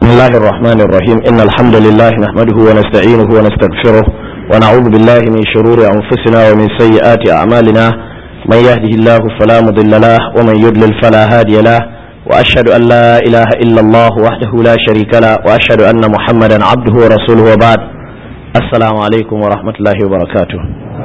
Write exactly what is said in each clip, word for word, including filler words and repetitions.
بسم الله الرحمن الرحيم إن الحمد لله نحمده ونستعينه ونستغفره ونعوذ بالله من شرور أنفسنا ومن سيئات أعمالنا من يهده الله فلا مضل له ومن يضلل فلا هادي له وأشهد أن لا إله إلا الله وحده لا شريك له وأشهد أن محمدا عبده ورسوله وبعد السلام عليكم ورحمة الله وبركاته.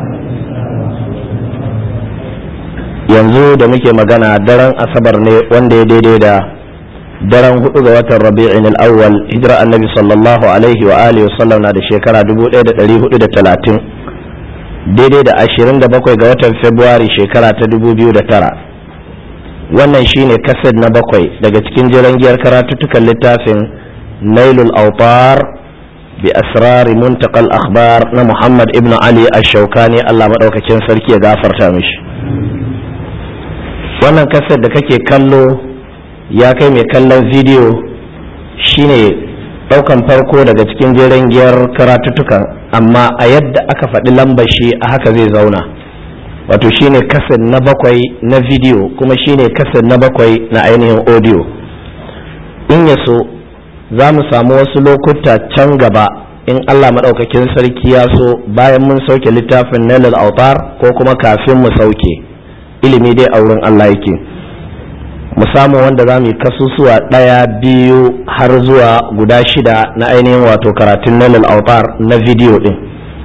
yanzu da muke magana daren asabar ne wanda ya daidai da daren hudu ga watan rabi'in al-awwal hijira annabi sallallahu alaihi wa alihi wasallam na da shekara dubu ɗaya da ɗari hudu da talatin daidai da ashirin da bakwai ga watan february shekara ta dubu biyu da tara. Wannan shine kaset na bakwai daga cikin jiran giyar karatuttukan littafin nailul autar bi asrari muntaqal akhbar na muhammad ibn ali ash-shawkani Allah madaukakin sarki ya gafarta mishi. Wannan kaset da kake kallo ya kai mai kallon bidiyo shine daukan farko daga cikin jeren giyar karatuttukan, amma a yadda aka faɗi lambar shi a haka zai zauna, wato shine kaset na bakwai na bidiyo kuma shine kaset na bakwai na ainihin audio. In ya so za mu samu wasu lokuta can gaba in Allah maɗaukakin sarki ya so bayan mun sauke littafin nailul autar ko kuma kafin mu sauke, ilimi dai a wurin Allah yake, mu samu wanda za mu yi kasusuwa ɗaya biyu har zuwa guda shida na ainihin wato karatun nailul autar na bidiyo ɗin.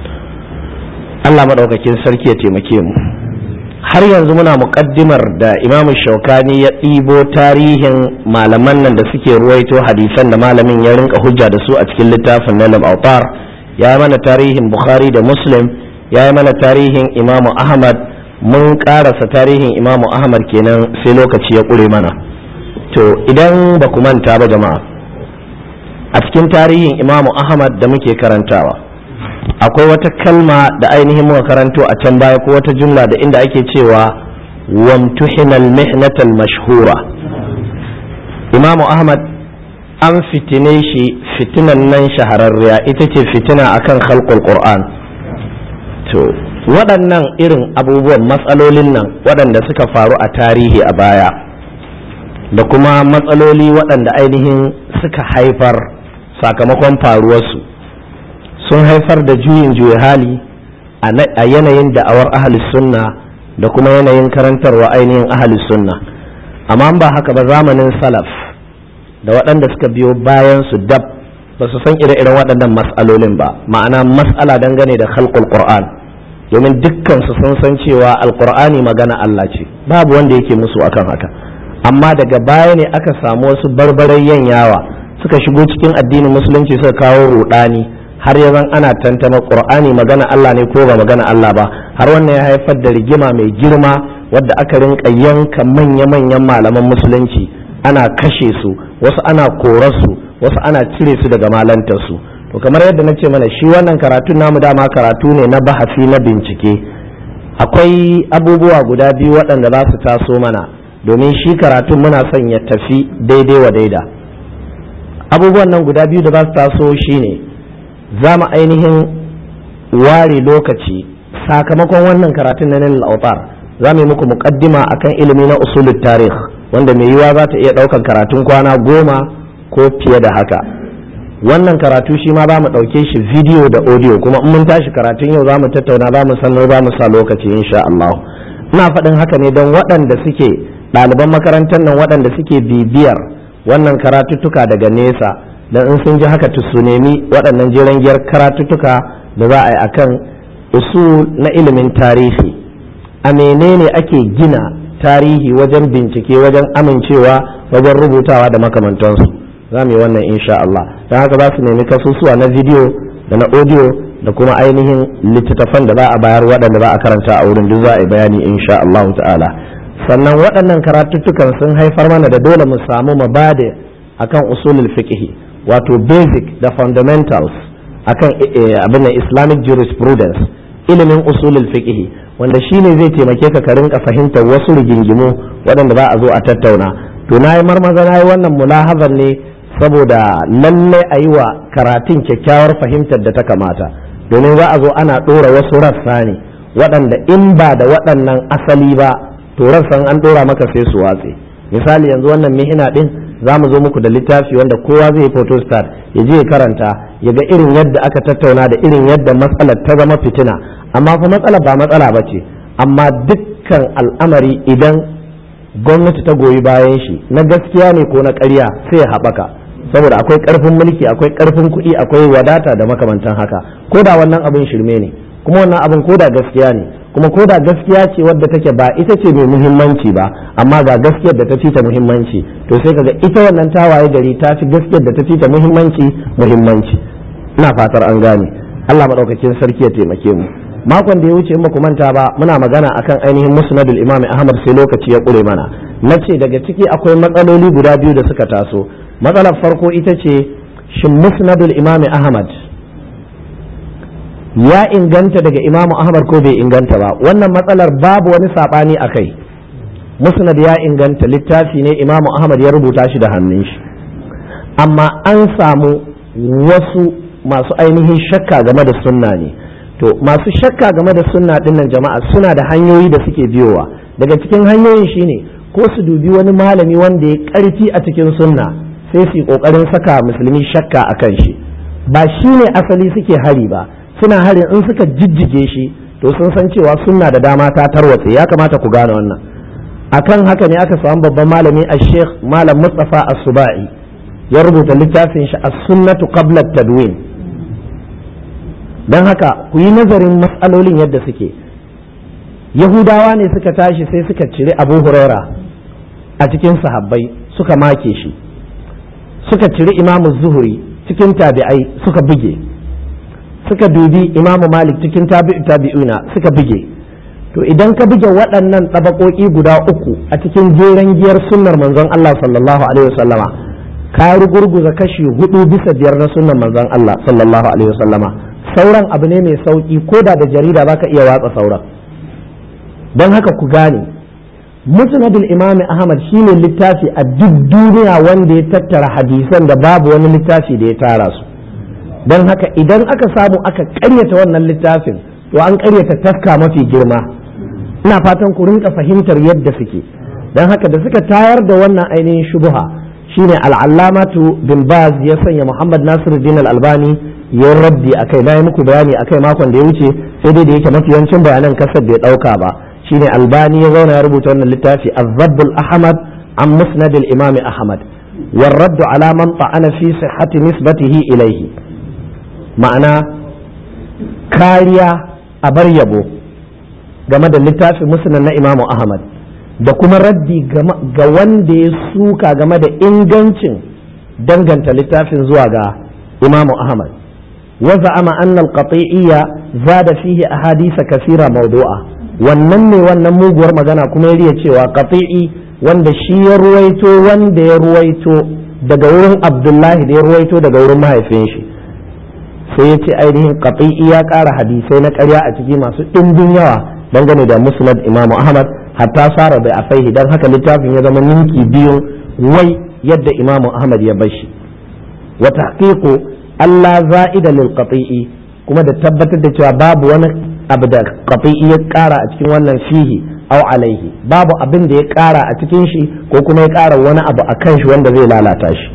Allah maɗaukakin sarki ya taimake mu. Har yanzu muna muƙaddimar da imamu shaukani ya ɗibo tarihin malaman nan da suke ruwaito hadisan da malamin ya rinka hujja da su a cikin littafin nailul autar. Ya yi mana tarihin bukhari da muslim, ya yi mana tarihin imamu ahmad, mun karasa tarihin imamu ahmad kenan sai lokaci ya ƙure mana. To idan ba ku manta ba jama'a, a cikin tarihin imamu ahmad da muke karantawa akwai wata kalma da ainihin muka karanto a can baya ko wata jumla da inda ake cewa wamtuhinal mihnatal mashhura. imamu ahmad an fitine shi fitinan nan shahararriya, ita ce fitina akan khalqul qur'an. to waɗannan irin abubuwan matsalolin nan waɗanda suka faru a tarihi a baya da kuma matsaloli waɗanda ainihin suka haifar sakamakon faruwarsu sun haifar da juyin juya hali a yanayin da'awar ahlus sunna da kuma yanayin karantarwa ainihin ahlus sunna. amma ba haka ba zamanin salaf da waɗanda suka biyo bayan su dab ba su san ire-iren waɗannan matsalolin ba, ma'ana matsala dangane da khalqul qur'an, domin dukkan su sun san cewa alqur'ani magana Allah ce, babu wanda yake musu akan haka. amma daga baya ne aka samu wasu barbarayyan yawa suka shigo cikin addinin musulunci suka kawo rudani har yanzu ana tantama qur'ani magana Allah ne ko ba magana Allah ba, har wannan ya haifar da rigima mai girma wadda aka rinka yanka manya-manyan malaman musulunci, ana kashe su, wasu ana korarsu, wasu ana cire su daga malantarsu. to kamar yadda na ce mana shi wannan karatun namu dama karatu ne na bahasi na bincike. Akwai abubuwa guda biyu waɗanda za su taso mana domin shi karatun muna son ya tafi daidai wa daida. Abubuwan nan guda biyu da za su taso shine za mu ainihin ware lokaci sakamakon wannan karatun na nailul autar, za mu yi muku muƙaddima akan ilimi na usulul tarih wanda mai yiwa za ta iya ɗaukan karatun kwana goma ko fiye da haka. wannan karatu shi ma za mu ɗauke shi video da audio, kuma in mun tashi karatun yau za mu tattauna, za mu sanar, za mu sa lokaci insha Allah. ina faɗin haka ne don waɗanda suke ɗaliban makarantar nan waɗanda suke bibiyar wannan karatuttuka daga nesa, don in sun ji haka su nemi waɗannan jiran giyar karatuttuka da za a yi akan usul na ilimin tarihi. a menene ake gina tarihi wajen bincike, wajen amincewa, wajen rubutawa da makamantansu. za mu yi wannan insha Allah. don haka za su nemi kasusuwa na video da na audio da kuma ainihin littattafan da za a bayar waɗanda za a karanta a wurin, duk za a yi bayani insha Allah ta'ala. sannan waɗannan karatuttukan sun haifar mana da dole mu samu mabada akan usulul fiqh, wato basic da fundamentals akan abin da Islamic jurisprudence, ilimin usulul fiqh, wanda shine zai taimake ka ka rinka fahimtar wasu rigingimu waɗanda za a zo a tattauna. to na yi marmaza na yi wannan mulahazar ne saboda lallai a yi wa karatun kyakkyawar fahimtar da ta kamata, domin za a zo ana ɗora wasu rassa ne waɗanda in ba da waɗannan asali ba to rassan an ɗora maka sai su watse. misali yanzu wannan mihina ɗin za mu zo muku da littafi wanda kowa zai yi photostat ya je ya karanta ya ga irin yadda aka tattauna da irin yadda matsalar ta zama fitina. Amma fa matsala ba matsala ba ce, amma dukkan al'amari idan gwamnati ta goyi bayan shi na gaskiya ne ko na ƙarya sai ya haɓaka, saboda akwai ƙarfin mulki, akwai ƙarfin kuɗi, akwai wadata da makamantan haka. Ko da wannan abin shirme ne, kuma wannan abin ko da gaskiya ne, kuma ko da gaskiya ce wadda take ba ita ce mai muhimmanci ba, amma ga gaskiyar da ta fi ta muhimmanci, to sai kaga ita wannan tawaye gari ta fi gaskiyar da ta fi ta muhimmanci muhimmanci. Ina fatar an gane. Allah madaukakin sarki ya taimake mu. Makon da ya wuce in ba ku manta ba muna magana akan ainihin musnadul imam Ahmad sai lokaci ya ƙure mana. Nace daga ciki akwai matsaloli guda biyu da suka taso. Matsalar farko ita ce shin musnadul imam Ahmad ya inganta daga imamu Ahmad ko bai inganta ba. Wannan matsalar babu wani sabani akai. Musnad ya inganta, littafi ne imamu Ahmad ya rubuta shi da hannun shi, amma an samu wasu masu ainihin shakka game da sunna ne. To masu shakka game da sunna dinnan jama'a suna da hanyoyi da suke biyowa. Daga cikin hanyoyin shine ko su dubi wani malami wanda ya karfi a cikin sunna sai su yi kokarin saka musulmi shakka akan shi. Ba shine asali suke hari ba, suna harin in suka jijjige shi to sun san cewa sunna da dama ta tarwatse. Ya kamata ku gane wannan. Akan haka ne aka samu babban malami a Sheikh Malam Mustafa As-Subai ya rubuta littafin shi As-Sunnatu Qabla At-Tadwin. Dan haka ku yi nazarin mas'alolin yadda suke. Yahudawa ne suka tashi sai suka cire Abu Huraira a cikin sahabbai suka make shi, suka cire Imam Zuhri cikin tabi'ai suka buge, suka dubi Imamu Malik cikin tabi'u tabi'una suka buge. To idan ka buge waɗannan tabakoki guda uku a cikin jeren giyar sunnar manzon Allah sallallahu alaihi wasallama, ka rugurguza kashi hudu bisa biyar na sunnar manzon Allah sallallahu alaihi wasallama. Sauran abu ne mai sauki, ko da da jarida baka iya watsa sauran. Don haka ku gane, musnadul imami Ahmad shine littafi a duk duniya wanda ya tattara hadisan da babu wani littafi da ya tara su. Don haka idan aka samu aka ƙaryata wannan littafin to an ƙaryata taska mafi girma. Ina fatan ku rinka fahimtar yadda suke. Don haka da suka tayar da wannan ainihin shubuha shine al'allamatu bin Baz ya sanya Muhammad Nasiruddin Al-Albani ya raddi akai. Na yi muku bayani akai makon da ya wuce, sai dai da yake mafi yawancin bayanan kasar bai ɗauka ba. Shine Albani ya zauna ya rubuta wannan littafi Az-Zabbul Ahmad an Musnad al-Imam Ahmad wa raddu ala man ta'ana fi sihhati nisbatihi ilayhi. Ma'ana kariya a bar yabo game da littafin Musnad na Imam Ahmad da kuma raddi ga wanda ya suka game da ingancin danganta littafin zuwa ga Imam Ahmad. Wa za'ama anna al-qati'iyya zada fihi ahadith kathira mawdu'a. Wannan ne wannan muguwar magana kuma ya riya cewa qati'i wanda shi ya ruwaito wanda ya ruwaito daga wurin Abdullahi da ya ruwaito daga wurin mahaifin shi, sai ya ce ainihin qati'i ya ƙara hadisai na ƙarya a ciki masu ɗimbin yawa dangane da Musnad Imam Ahmad, hatta fara bai afaihi. Dan haka littafin ya zama ninki biyun wai yadda Imam Ahmad ya bashi. Wa tahqiqu Allah za'ida lil qati'i, kuma da tabbatar da cewa babu wani abu da qati'i ya ƙara a cikin wannan fihi aw alaihi, babu abin da ya ƙara a cikin shi ko kuma ya ƙara wani abu a kan shi wanda zai lalata shi.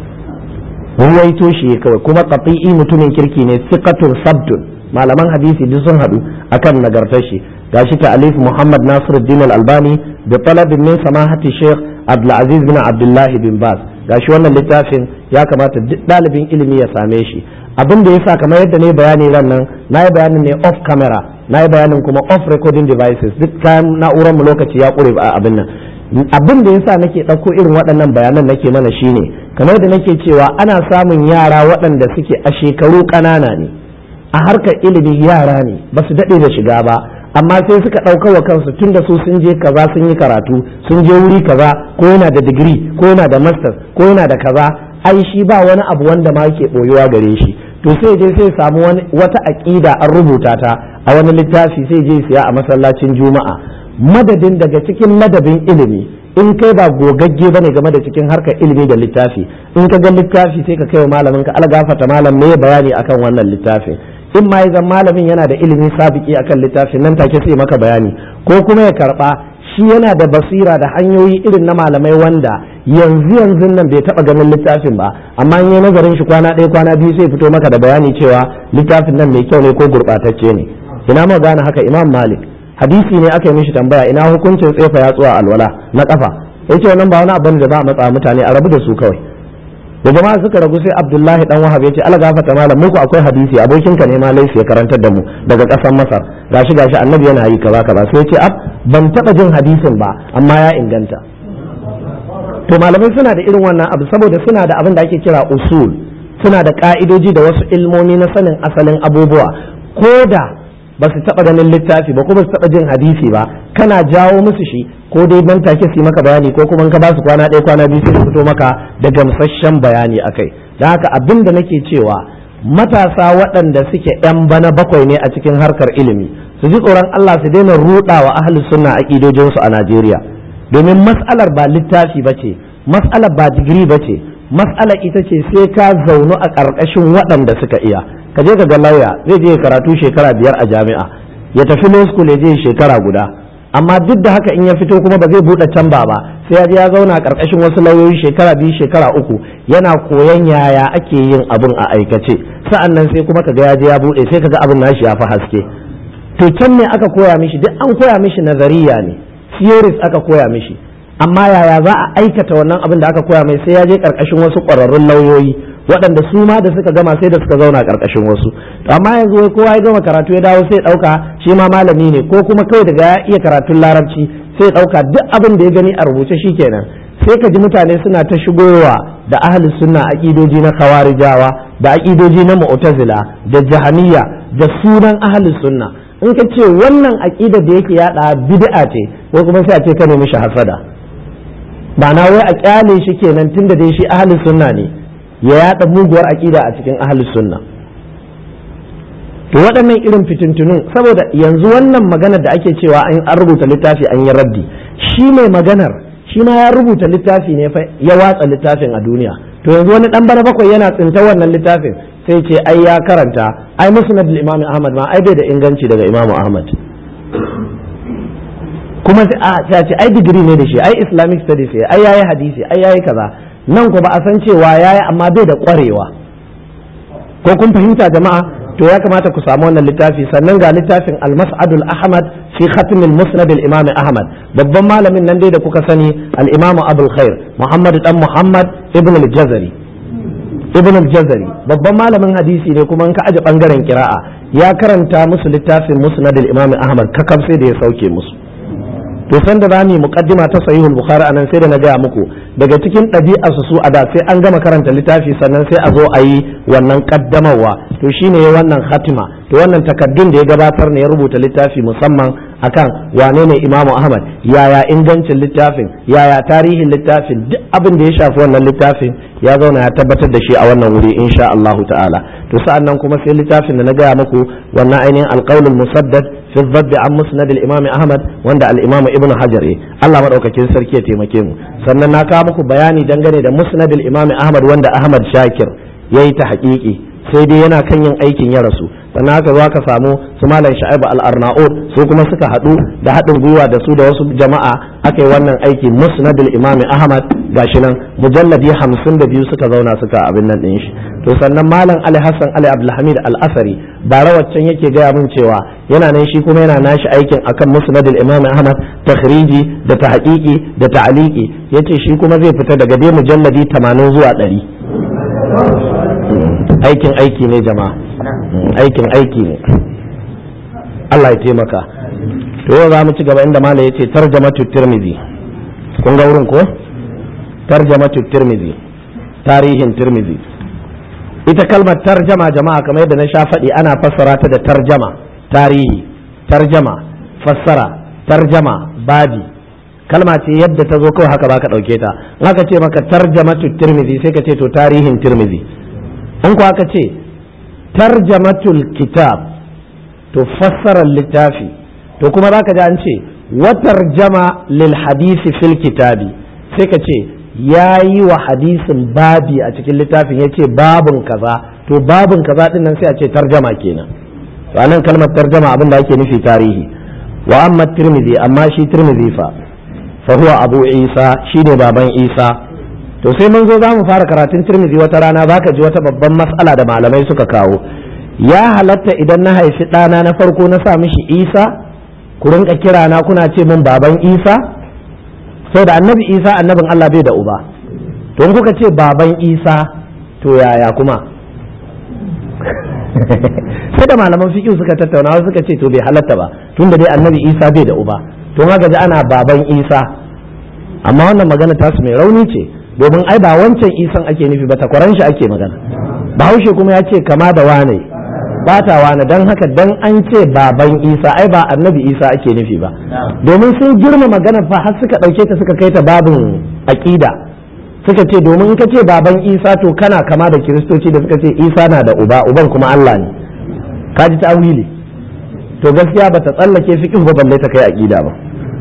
Ruwaito shi kawai, kuma qati'i mutumin kirki ne, siqatun sabtun. Malaman hadisi duk sun haɗu akan nagartar shi. Gashi ta alif Muhammad Nasiruddin Al-Albani da talabin min samahati Sheikh Abdul Aziz bin Abdullah bin Baz. Gashi wannan littafin ya kamata duk ɗalibin ilimi ya same shi. Abin da yasa kamar yadda ne bayani ran nan, na yi bayanin ne off camera, na yi bayanin kuma off recording devices, duk kayan na'urar mu lokaci ya ƙure a abin nan. Abin da yasa nake ɗauko irin waɗannan bayanan nake mana shine kamar yadda nake cewa ana samun yara waɗanda suke a shekaru ƙanana ne, a harkar ilimi yara ne, ba su daɗe da shiga ba, amma sai suka ɗauka wa kansu tun da su sun je kaza sun yi karatu, sun je wuri kaza, ko yana da digiri ko yana da masters ko yana da kaza, ai shi ba wani abu wanda ma yake ɓoyuwa gare shi. To sai je sai samu wani wata aƙida an rubuta ta a wani littafi, sai je siya a masallacin Juma'a. Madadin daga cikin ladabin ilimi, in kai ba gogagge bane game da cikin harkar ilimi da littafi, in ka ga littafi sai ka kai wa malamin ka, algafata malam me bayani akan wannan littafin. In ma zan malamin yana da ilimi sabiki akan littafin, nan take sai maka bayani, ko kuma ya karba shi yana da basira da hanyoyi irin na malamai wanda yanzu yanzu nan bai taba ganin littafin ba, amma in yi nazarin shi kwana ɗaya kwana biyu sai fito maka da bayani cewa littafin nan mai kyau ne ko gurɓatacce ne. Ina ma gane haka Imam Malik hadisi ne aka yi mishi tambaya ina hukuncin tsefa yatsuwa alwala na kafa, yace wannan ba wani abu da za a matsa mutane a rabu da su kawai. Da jama'a suka ragu sai Abdullahi dan Wahab yace Allah gafarta malam muku akwai hadisi abokin ka ne ma laifi ya karantar da mu daga kasar Masar gashi gashi annabi yana yi kaza kaza sai yace ab ban taba jin hadisin ba amma ya inganta. To malamai suna da irin wannan abu saboda suna da abin da ake kira usul, suna da ka'idoji da wasu ilmomi na sanin asalin abubuwa, ko da ba su taba ganin littafi ba ko ba su taba jin hadisi ba kana jawo musu shi ko dai nan take su maka bayani ko kuma ka ba su kwana ɗaya kwana biyu sai su fito maka da gamsasshen bayani akai. Da haka abin da nake cewa matasa waɗanda suke yan bana bakwai ne a cikin harkar ilimi su ji tsoron Allah su daina ruɗawa ahli sunna aqidojinsu a Najeriya, domin mas'alar ba littafi bace, mas'alar ba digiri bace, mas'alar ita ce sai ka zaunu a ƙarƙashin waɗanda suka iya. Ka je ka ga lauya zai je karatu shekara biyar a jami'a, ya tafi law school ya je shekara guda, amma duk da haka in ya fito kuma ba zai buɗe tamba ba sai ya je ya zauna ƙarƙashin wasu lauyoyi shekara biyu shekara uku yana koyan yaya ake yin abin a aikace, sa'an nan sai kuma kaga ya je ya buɗe sai kaga abin nashi ya fi haske. To can ne aka koya mishi, duk an koya mishi nazariya ne, theories aka koya mishi, amma yaya za a aikata wannan abin da aka koya mai sai ya je ƙarƙashin wasu ƙwararrun lauyoyi waɗanda su ma da suka gama sai da suka zauna ƙarƙashin wasu. Amma yanzu kowa ya gama karatu ya dawo sai ɗauka shi ma malami ne, ko kuma kawai daga ya iya karatun larabci sai ɗauka duk abin da ya gani a rubuce shi kenan. Sai ka ji mutane suna ta shigowa da ahli sunna aƙidoji na khawarijawa da aƙidoji na mu'tazila da jahamiyya da sunan ahli sunna. In ka ce wannan aƙida da yake yaɗa bid'a ce, ko kuma sai a ce ka nemi shi hasada. Ba na wai a kyale shi kenan tunda dai shi ahli sunna ne ya yada muguwar aƙida a cikin ahlus sunna. To waɗannan irin fitintunun, saboda yanzu wannan maganar da ake cewa an rubuta littafi an yi raddi, shi mai maganar shi ma ya rubuta littafi ne fa ya watsa littafin a duniya. To yanzu wani dan bana bakwai yana tsinta wannan littafin sai ce ai ya karanta ai musnad al-imam Ahmad ma ai bai da inganci daga Imam Ahmad, kuma sai a ce ai digiri ne da shi, ai Islamic studies ai yayi hadisi ai yayi kaza. Nan ku ba a san cewa yayi amma bai da kwarewa, ko kun fahimta jama'a? To ya kamata ku samu wannan littafi. Sannan ga littafin al-Mas'adul Ahmad fi khatm al-Musnad al-Imam Ahmad, babban malamin nan dai da kuka sani al-Imam Abul Khair Muhammad dan Muhammad ibn al-Jazari ibn al-Jazari babban malamin hadisi ne, kuma in ka aje bangaren kira'a ya karanta musu littafin Musnad al-Imam Ahmad kakab sai da ya sauke musu. To san da zamu muqaddima ta sahihul bukhari anan sai da na gaya muku daga cikin ɗabi'arsu su a da sai an gama karanta littafi sannan sai a zo a yi wannan kaddamarwa. To shine ya wannan khatima, to wannan takaddun da ya gabatar ne ya rubuta littafi musamman akan wane ne Imamu Ahmad, yaya ingancin littafin, yaya tarihin littafin, duk abin da ya shafi wannan littafin ya zauna ya tabbatar da shi a wannan wuri insha Allah ta'ala. To sa'an nan kuma sai littafin da na gaya muku wannan ainihin alqaulul musaddad fi dhabb an musnad al-Imam Ahmad wanda al-Imam Ibn Hajar Allah madaukakin sarki ya taimake mu. Sannan na kawo muku bayani dangane da musnad al-Imam Ahmad wanda Ahmad Shakir yayi ta haƙiƙi, sai dai yana kan yin aikin ya rasu. Sannan haka za ka samu su malam Sha'ibu al-Arnaud su kuma suka haɗu da haɗin gwiwa da su da wasu jama'a aka yi wannan aiki musnad al-Imam Ahmad, gashi nan mujalladi hamsin da biyu suka zauna suka abin nan ɗin shi. To sannan malam Ali Hassan Ali Abdulhamid al-Asari bara waccan yake gaya min cewa yana nan shi kuma yana nashi aikin akan musnad al-Imam Ahmad, takhriji da tahqiqi da ta'liqi, yace shi kuma zai fita daga dai mujalladi tamanin zuwa ɗari. Aikin aiki ne jama'a, aikin aiki ne, Allah ya taimaka. To yau za mu ci gaba inda malam yace tarjamatu Tirmidhi. Kun ga wurin ko? Tarjamatu Tirmidhi, tarihin Tirmidhi. Ita kalmar tarjama jama'a kamar yadda na sha faɗi ana fassara ta da tarjama, tarihi, tarjama, fassara, tarjama, babi. Kalma ce yadda ta zo kawai haka baka ɗauke ta. In aka ce maka tarjamatu Tirmidhi sai ka ce to tarihin Tirmidhi. In ko aka ce tarjamatul kitab to fassarar littafi, to kuma za ka ji an ce wa tarjama lil hadisi fil kitabi, sai ka ce ya yi wa hadisin babi a cikin littafin, ya ce babin kaza, to babin kaza din nan sai a ce tarjama kenan. To anan kalmar tarjama abin da ake nufi tarihi. wa amma tirmidhi amma shi tirmidhi fa fa huwa abu isa shine baban isa. to sai mun zo zamu fara karatun tirmidhi wata rana zaka ji wata babban mas'ala da malamai suka kawo. ya halatta idan na haifi ɗana na farko na sa mishi isa ku rinka kira na kuna ce min baban isa? sai da annabi isa annabin Allah bai da uba, to in kuka ce baban isa to yaya kuma? sai da malaman fiqh suka tattauna suka ce to bai halatta ba tunda dai annabi isa bai da uba, to haka ji ana baban isa. amma wannan magana tasu mai rauni ce, domin ai ba wancan isan ake nufi ba, takwaran shi ake magana. bahaushe kuma ya ce kama da wane ba ta wane, don haka dan an ce baban isa ai ba annabi isa ake nufi ba, domin sun girma magana fa har suka ɗauke ta suka kai ta babin aƙida. suka ce domin in ka ce baban isa to kana kama da kiristoci da suka ce isa na da uba, uban kuma Allah ne. ka ji ta'wili, to gaskiya bata tsallake fiqh ba balle ta kai aqida ba.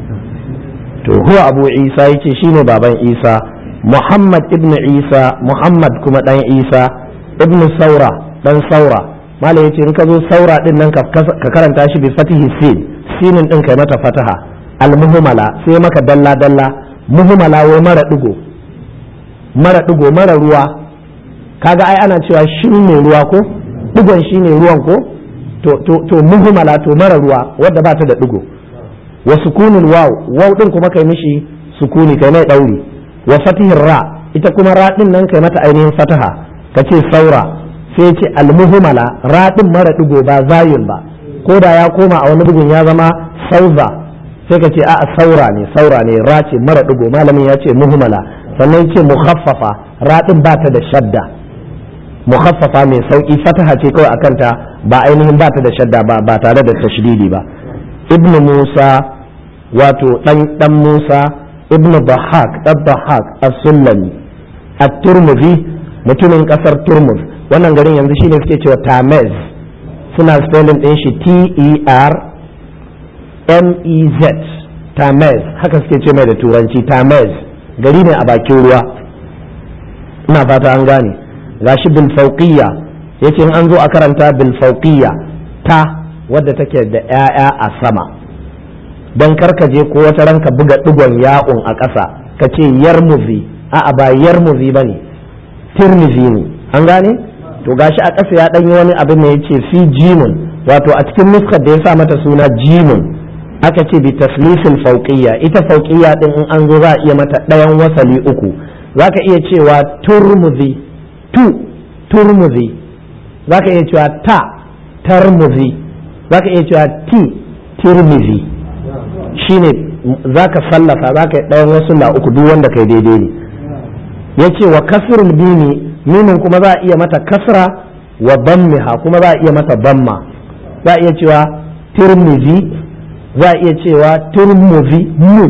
to huwa abu isa yace shine baban isa, muhammad ibn isa, muhammad kuma dan isa ibn saura dan saura. malai yace in ka zo saura din nan ka karanta shi bi fatihi sin, sinin din kai mata fataha, al muhmala sai maka dalla dalla, muhmala wai mara digo, mara digo mara ruwa. kaga ai ana cewa shin ne ruwa ko digon shine ruwan ko, to to to muhmala to mara ruwa wadda ba ta da digo. wa sukunul waw, waw din kuma kai mishi sukuni kai mai dauri. wa fatihir ra, ita kuma ra din nan kai mata ainihin fataha kace saura. sai ce al muhmala, ra din mara digo ba zayin ba, ko da ya koma a wani bugun ya zama sauza sai ka ce a saura ne, saura ne, ra ce mara digo. malamin ya ce muhmala, sannan ce mukhaffafa, ra din ba ta da shadda, mukhaffafa mai sauki, fataha ce kawai akan ta, ba ainihin ba ta da shadda ba ba tare da tashdidi ba. ibnu musa wato dan dan musa ibnu bahak dan bahak as-sullami at-turmudi mutumin kasar turmuz. wannan garin yanzu shine suke cewa tamez, suna spelling din shi T E R M E Z, tamez haka suke ce mai da turanci tamez. gari ne a bakin ruwa, ina fata an gane. gashi bil fawqiyya, yace in an zo a karanta bil fawqiyya ta wadda take da ƴaƴa a sama, dan karkaje ko wata ranka buga digon ya'un a ƙasa ka ce yarmuzi, a'a ba yarmuzi bane, tirmizi ne, an gane. to gashi a ƙasa ya ɗanyi wani abin ne yace fi jimun, wato a cikin nuskar da ya sa mata suna jimun aka ce bi taslisil fawqiyya. ita fawqiyya din in an zo za a iya mata ɗayan wasali uku, zaka iya cewa turmuzi, tu turmuzi, zaka iya cewa ta tarmuzi, zaka iya cewa ti tirmizi. shine zaka sallafa zaka yi ɗayan wasu la uku, duk wanda kai daidai ne. yace wa kasrul bini, mimin kuma za a iya mata kasra, wa dammiha kuma za a iya mata damma. za a iya cewa tirmizi, za a iya cewa turmuzi mu,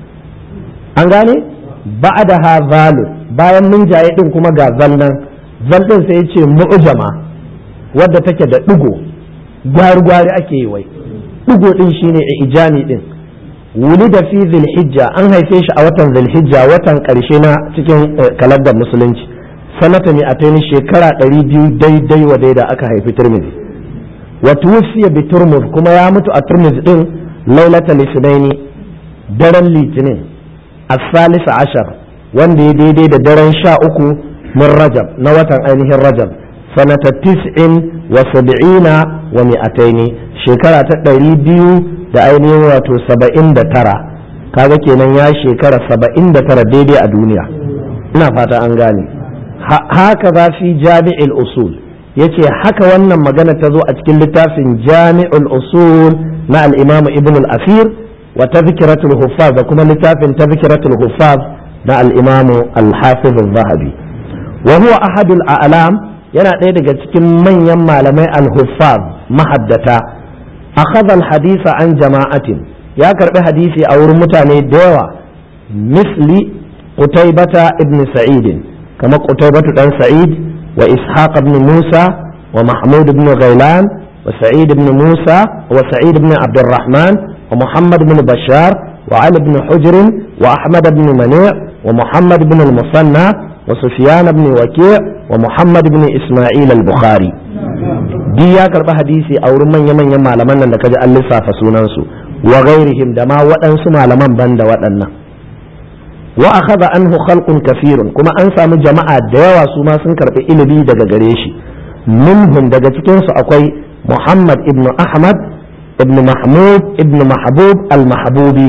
an gane. ba'daha zalu, bayan mun jaye din kuma ga zallan, zal din sai yace mu'jama wadda take da digo, gwari-gwari ake yi wai, digo din shine ijami din. wulida fi zilhijja, an haife shi a watan zilhijja, watan karshe na cikin kalandar musulunci. sanata mi ataini, shekara ɗari biyu daidai wa daida aka haifi Tirmidhi. wa tuwfiya bi Turmuz, kuma ya mutu a Turmuz din lailatul isnaini, daren litinin as-salis ashar, wanda ya daidai da daren sha uku min Rajab, na watan ainihin Rajab. sanata tis'in wa sab'ina wa mi'ataini, shekara ta ɗari biyu da ainihin wato saba'in da tara. kaga kenan ya shekara saba'in da tara daidai a duniya, ina fata an gane. haka za fi jami'il usul, yace haka wannan magana ta zo a cikin littafin jami'ul usul na al-imam ibn al-asir, wa tadhkiratul huffaz, da kuma littafin tadhkiratul huffaz na al-imam al-hafiz az-zahabi. wa huwa ahadul a'lam, yana ɗaya daga cikin manyan malamai al-huffaz, mahaddata. akhadha al-hadisa an jama'atin, ya karbi hadisi a wurin mutane da yawa. misli qutaybata ibn sa'id, kama qutaybatu dan sa'id, wa ishaq ibn musa, wa mahmud ibn ghailan, wa sa'id ibn musa, wa sa'id ibn abdurrahman, wa muhammad ibn bashar, wa ali ibn hujr, wa ahmad ibn mani', wa muhammad ibn al-musanna, wa sufyan ibn waki', wa muhammad ibn isma'il al-bukhari. di ya karba hadisi a wurin manya-manyan malaman nan da kaji an lissafa sunansu. wa ghairihim da ma waɗansu malaman banda waɗannan wa akhadha anhu khalqun kathirun kuma an samu jama'a da yawa su ma sun karbi ilimi daga gare shi minhum daga cikin su akwai Muhammad ibn Ahmad ibn Mahmud ibn Mahbub al-Mahbubi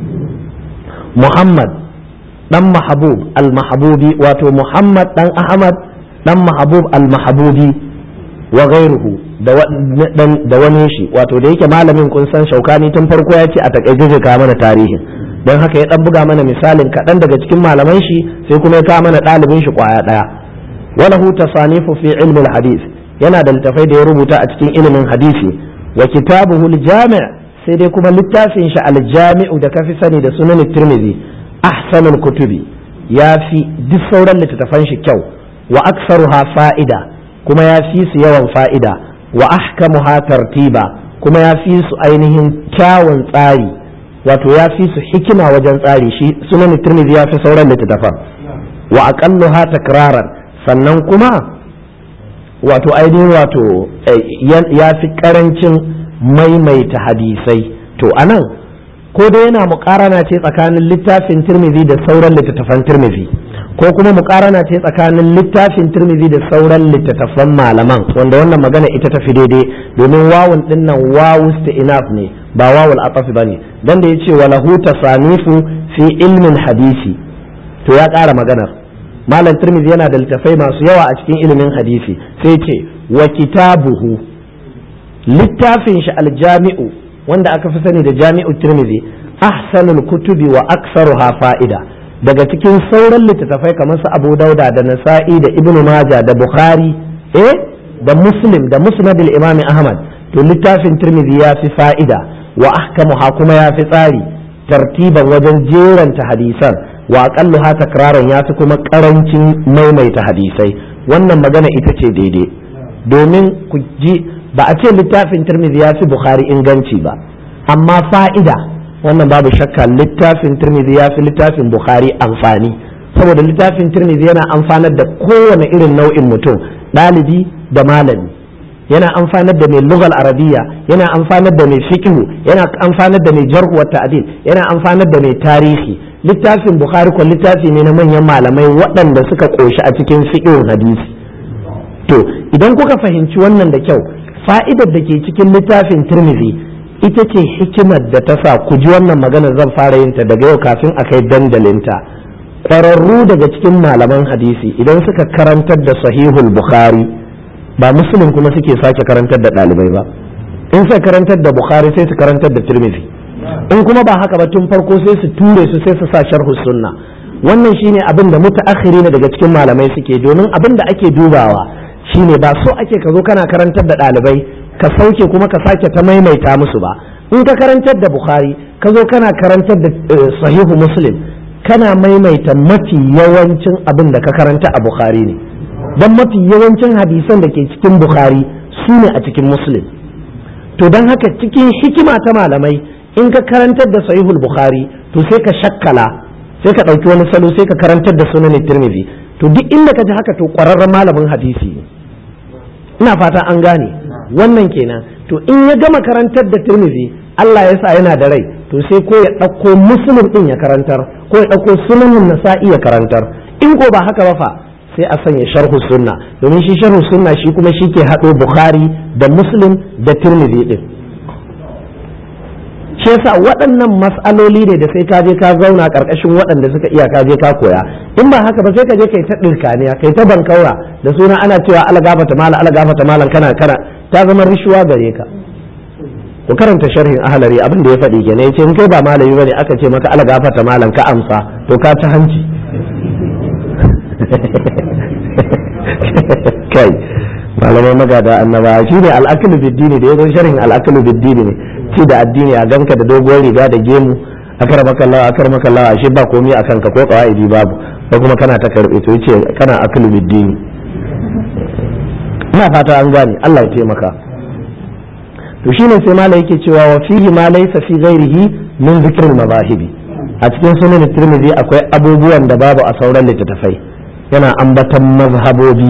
Muhammad dan Mahbub al-Mahbubi wato Muhammad dan Ahmad dan Mahbub al-Mahbubi wa ghairuhu da wani shi wato da yake malamin kun san Shaukani tun farko ya ce a takaice ka mana tarihin don haka ya dan buga mana misalin kaɗan daga cikin malaman shi sai kuma ya kawo mana ɗalibin shi kwaya ɗaya walahu tasanifu fi ilmi hadith yana da littafai da ya rubuta a cikin ilimin hadisi wa kitabuhu al-jami' sai dai kuma littafin shi al-jami'u da kafi sani da sunan Tirmidhi ahsanul kutubi ya fi duk sauran littattafan shi kyau wa aktsaruha fa'ida kuma ya fi su yawan fa'ida wa ahkamuha tartiba kuma ya fi su ainihin kyawun tsari wato ya fi su hikima wajen tsari shi sunan Tirmidhi ya fi sauran littattafan wa aqalluha takraran sannan kuma wato ainihin wato ya fi karancin maimaita hadisai to anan ko dai yana muƙarana ce tsakanin littafin Tirmidhi da sauran littattafan Tirmidhi ko kuma muƙarana ce tsakanin littafin Tirmidhi da sauran littattafan malaman wanda wannan magana ita ta fi daidai domin wawun dinnan wawu enough ne ba wawul ataf bane dan da yace walahu tasanifu fi ilmin hadisi to ya ƙara maganar malam Tirmidhi yana da littafai masu yawa a cikin ilimin hadisi sai ce wa kitabuhu littafin shi aljami'u wanda aka fi sani da jami'u Tirmidhi ahsanul kutubi wa aktsaruha fa'ida daga cikin sauran littattafai kamar su Abu Dauda da Nasa'i da Ibn Majah da Bukhari eh da Muslim da Musnad al-Imam Ahmad to littafin Tirmidhi ya fi fa'ida wa ahkamuha kuma ya fi tsari tartiban wajen jeranta hadisan wa aqalluha takraran ya fi kuma karancin maimaita hadisai wannan magana ita ce daidai domin ku ji ba a ce littafin Tirmidhi ya fi Bukhari inganci ba amma fa'ida wannan babu shakka littafin Tirmidhi ya fi littafin Bukhari amfani saboda littafin Tirmidhi yana amfanar da kowane irin nau'in mutum ɗalibi da malami yana amfanar da mai lugal arabiya yana amfanar da mai fiqh yana amfanar da mai jarh wa ta'dil yana amfanar da mai tarihi littafin Bukhari ko littafi ne na manyan malamai waɗanda suka koshi a cikin fiqh hadisi to idan kuka fahimci wannan da kyau fa'idar da ke cikin littafin Tirmidhi ita ce hikimar da ta sa ku ji wannan magana zan fara yin ta daga yau kafin a kai dandalinta ƙwararru daga cikin malaman hadisi idan suka karantar da sahihul Bukhari ba Muslim kuma suke sake karantar da ɗalibai ba in suka karantar da Bukhari sai su karantar da Tirmidhi in kuma ba haka ba tun farko sai su ture su sai su sa sharhu sunna wannan shine abin da mutaakhiri ne daga cikin malamai suke domin abin da ake dubawa shine ba so ake ka zo kana karantar da ɗalibai ka sauke kuma ka sake ta maimaita musu ba in ka karantar da Bukhari ka zo kana karantar da sahihu Muslim kana maimaita mafi yawancin abin da ka karanta a Bukhari ne don mafi yawancin hadisan da ke cikin Bukhari su ne a cikin Muslim to don haka cikin hikima ta malamai in ka karantar da sahihul Bukhari to sai ka shakkala sai ka ɗauki wani salo sai ka karantar da sunan Tirmidhi to duk inda ka ji haka to ƙwararren malamin hadisi ne ina fata an gane wannan kenan to in ya gama karantar da Tirmidhi Allah ya sa yana da rai to sai ko ya ɗauko Muslim din ya karantar ko ya ɗauko sunanin Nasa'i ya karantar in ko ba haka ba fa sai a sanya sharhu sunna domin shi sharhu sunna shi kuma shi ke haɗo Bukhari da Muslim da Tirmidhi din shi yasa waɗannan mas'aloli ne da sai ka je ka zauna ƙarƙashin waɗanda suka iya ka je ka koya in ba haka ba sai ka je kai ta ɗirkaniya kai ta bankaura da suna ana cewa ala gafata malam ala gafata malam kana kana ta zama rishuwa gare ka ku karanta sharhin ahlari abin da ya faɗi kenan yace in kai ba malami bane aka ce maka ala gafata malam ka amsa to ka ci hanci kai malamai magada annaba shine al-aklu bid-dini da yazo sharhin al-aklu bid-dini ne ci da addini a ganka da doguwar riga da gemu akar makallawa akar makallawa ashe ba komai akan ka ko qawaidi babu ko kuma kana ta karbe to yace kana aklu bid-dini ina fata an gane Allah ya taimaka to shine sai malai yake cewa wa fihi ma laysa fi ghairihi min dhikr al-mazahibi a cikin sunan Tirmidhi akwai abubuwan da babu a sauran littattafai yana ambatan mazhabobi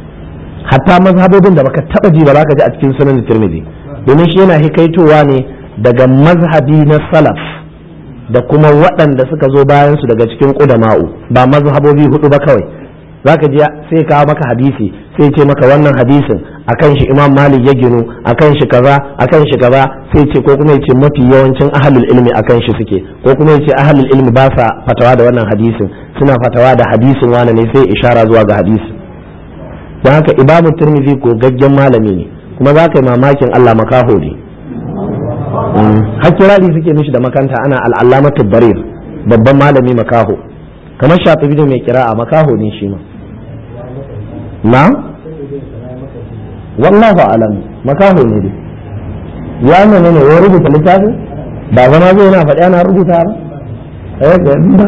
hatta mazhabobin da baka taba ji ba zaka ji a cikin sunan Tirmidhi domin shi yana hikaitowa ne daga mazhabi na salaf da kuma waɗanda suka zo bayan su daga cikin qudama'u, ba mazhabobi hudu ba kawai. zaka ji sai kawo maka hadisi sai ce maka wannan hadisin akan shi Imam Malik ya ginu, akan shi kaza akan shi kaza, sai ce ko kuma yace mafi yawancin ahlul ilmi akan shi suke, ko kuma yace ahlul ilmi ba sa fatawa da wannan hadisin, suna fatawa da hadisin wani ne, sai ishara zuwa ga hadisi. don haka Imam Tirmidhi ko gaggen malami ne, kuma zaka yi mamakin Allah makaho ne. har kirari suke mishi da makanta, ana al'allamatu barir, babban malami makaho, kamar Shafi'i mai kira'a makaho ne shi ma. na wallahu alam makaho ne dai. ya nuna ne ya rubuta littafin ba zama zai yana faɗi ana rubuta ba eh ga ba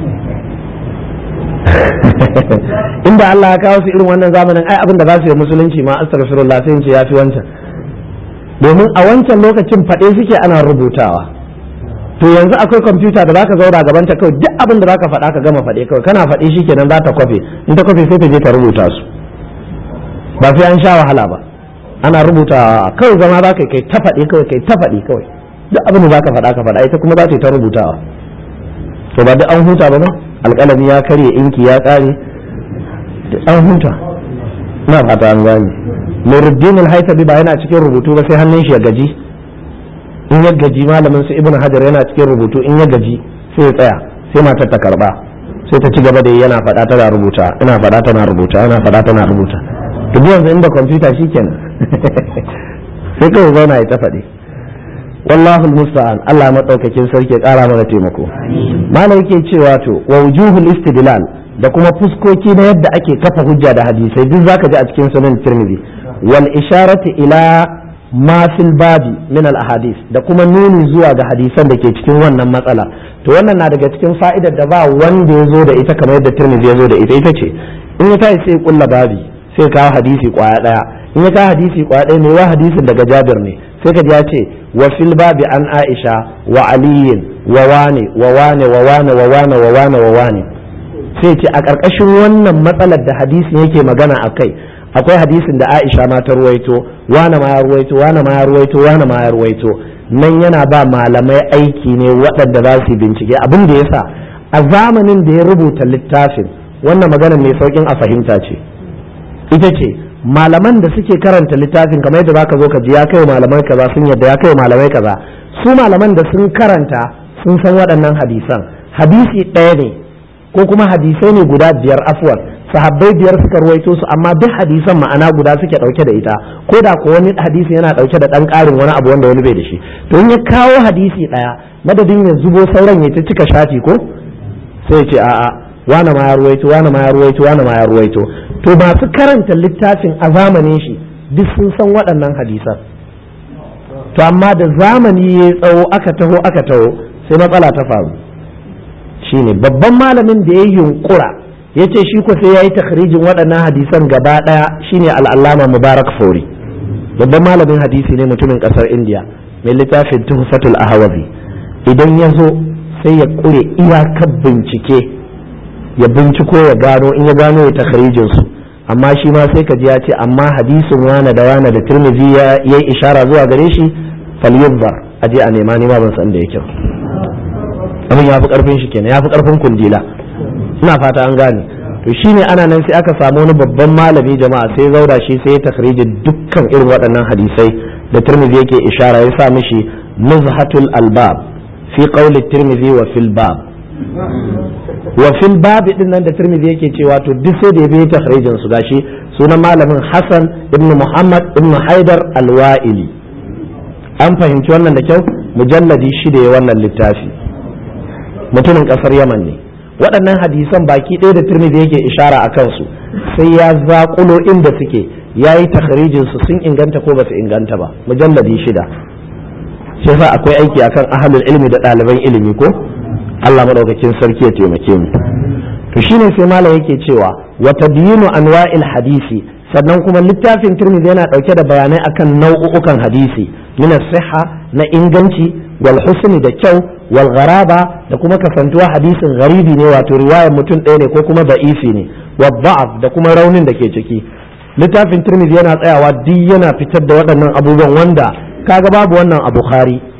inda Allah ya kawo su irin wannan zamanin, ai abin da za su yi musulunci ma astaghfirullah sai in ce yafi wancan, domin a wancan lokacin faɗe suke ana rubutawa. to yanzu akwai kwamfuta da zaka zauna gaban ta kawai duk abin da zaka faɗa ka gama faɗe kawai kana faɗe shikenan za ta kwafe, in ta kwafe sai ta je ta rubuta su, ba sai an sha wahala ba, ana rubuta kawai zama za ka kai ta faɗe kawai kai ta faɗe kawai duk abin da zaka faɗa ka faɗa, ita kuma za ta yi ta rubutawa. to ba duk an huta ba ne, alƙalami ya karye, inki ya ƙare, duk an huta. na fata an gane. Nuruddin al-Haythami ba yana cikin rubutu ba sai hannun shi ya gaji, in ya gaji malamin su Ibn Hajar yana cikin rubutu, in ya gaji sai ya tsaya, sai matar ta karba, sai ta ci gaba da yana faɗa tana rubuta, ina faɗa tana rubuta, ina faɗa tana rubuta. to yanzu inda kwamfuta shikenan sai kawai zauna ya ta faɗi. wallahu almusta'an, Allah madaukakin sarki ya ƙara mana taimako. malam yake cewa to wa wujuhul istidlal, da kuma fuskoki na yadda ake kafa hujja da hadisai duk zaka ji a cikin sunan Tirmidhi. wal isharatu ila ma fil babi min al ahadith, da kuma nuni zuwa ga hadisan da ke cikin wannan matsala. to wannan na daga cikin fa'idar da ba wanda ya zo da ita kamar yadda Tirmidhi ya zo da ita, ita ce in ya tayi sai kulla babi sai kawo hadisi kwaya daya, in ya kawo hadisi kwaya daya ne wa hadisin daga Jabir ne, sai ka ji ya ce wa fil babi an Aisha wa aliyin wa wane wa wane wa wane wa wane wa wane wa wane, sai ce a ƙarƙashin wannan matsalar da hadisin yake magana a kai akwai hadisin da Aisha ma ta ruwaito, wane ma ya ruwaito, wane ma ya ruwaito, wane ma ya ruwaito. nan yana ba malamai aiki ne waɗanda za su bincike. abin da yasa a zamanin da ya rubuta littafin, wannan magana mai saukin a fahimta ce, ita ce malaman da suke karanta littafin kamar yadda zaka zo ka ji ya kai malamai kaza sun yadda ya kai malamai kaza, su malaman da sun karanta sun san waɗannan hadisan, hadisi ɗaya ne ko kuma hadisai ne guda biyar, afwan sahabbai biyar suka ruwaito su, amma duk hadisan ma'ana guda suke dauke da ita, ko da ko wani hadisi yana dauke da dan karin wani abu wanda wani bai da shi. to in ya kawo hadisi daya madadin ya zubo sauran ya ta cika shafi ko sai ya ce a'a wani ma ya ruwaito, wani ma ya ruwaito, wani ma ya ruwaito. to masu karanta littafin a zamanin shi duk sun san waɗannan hadisan. to amma da zamani ya tsawo aka taho aka taho sai matsala ta faru, shine babban malamin da ya yunkura ya ce shi ko sai ya yi takhrijin waɗannan hadisan gaba ɗaya shine al'allama Mubarak Fori, babban malamin hadisi ne mutumin ƙasar Indiya mai littafin Tuhfatul Ahwazi. idan ya zo sai ya ƙure iyakar bincike, ya binciko ya gano, in ya gano ya takhrijin su, amma shi ma sai ka ji ya ce amma hadisin wane da wane da Tirmidhi ya yi ishara zuwa gare shi falyubbar, aje a nema ni ma ban san da yake. abin ya fi ƙarfin shi kenan, ya fi ƙarfin kundila. ina fata an gane. to shine ana nan sai aka samu wani babban malami jama'a sai zaura shi sai ya takhriji dukkan irin waɗannan hadisai da Tirmidhi yake ishara, ya sa mishi nuzhatul albab fi qawli Tirmidhi wa fil bab. wa fil bab din nan da Tirmidhi yake cewa to duk sai da ya bi takhrijin su, gashi sunan malamin Hassan ibn Muhammad ibn Haidar al-Wa'ili. an fahimci wannan da kyau, mujalladi shida ya wannan littafi, mutumin kasar Yaman ne. waɗannan hadisan baki ɗaya da Tirmidhi yake ishara a kansu sai ya zaƙulo inda suke, ya yi takhrijin su sun inganta ko ba su inganta ba, mujalladi shida. shi yasa akwai aiki akan ahlul ilmi da ɗaliban ilimi ko Allah madaukakin sarki ya taimake mu. to shine sai malam yake cewa wa tabyinu anwa'il hadisi, sannan kuma littafin Tirmidhi yana ɗauke da bayanai akan nau'ukan hadisi, min as-sihha na inganci, wal husni da kyau, wal gharaba da kuma kasantuwa hadisin garibi ne wato riwayar mutum ɗaya ne ko kuma da'ifi ne, wa da'af da kuma raunin da ke ciki. littafin Tirmidhi yana tsayawa duk yana fitar da waɗannan abubuwan wanda kaga babu wannan a Bukhari,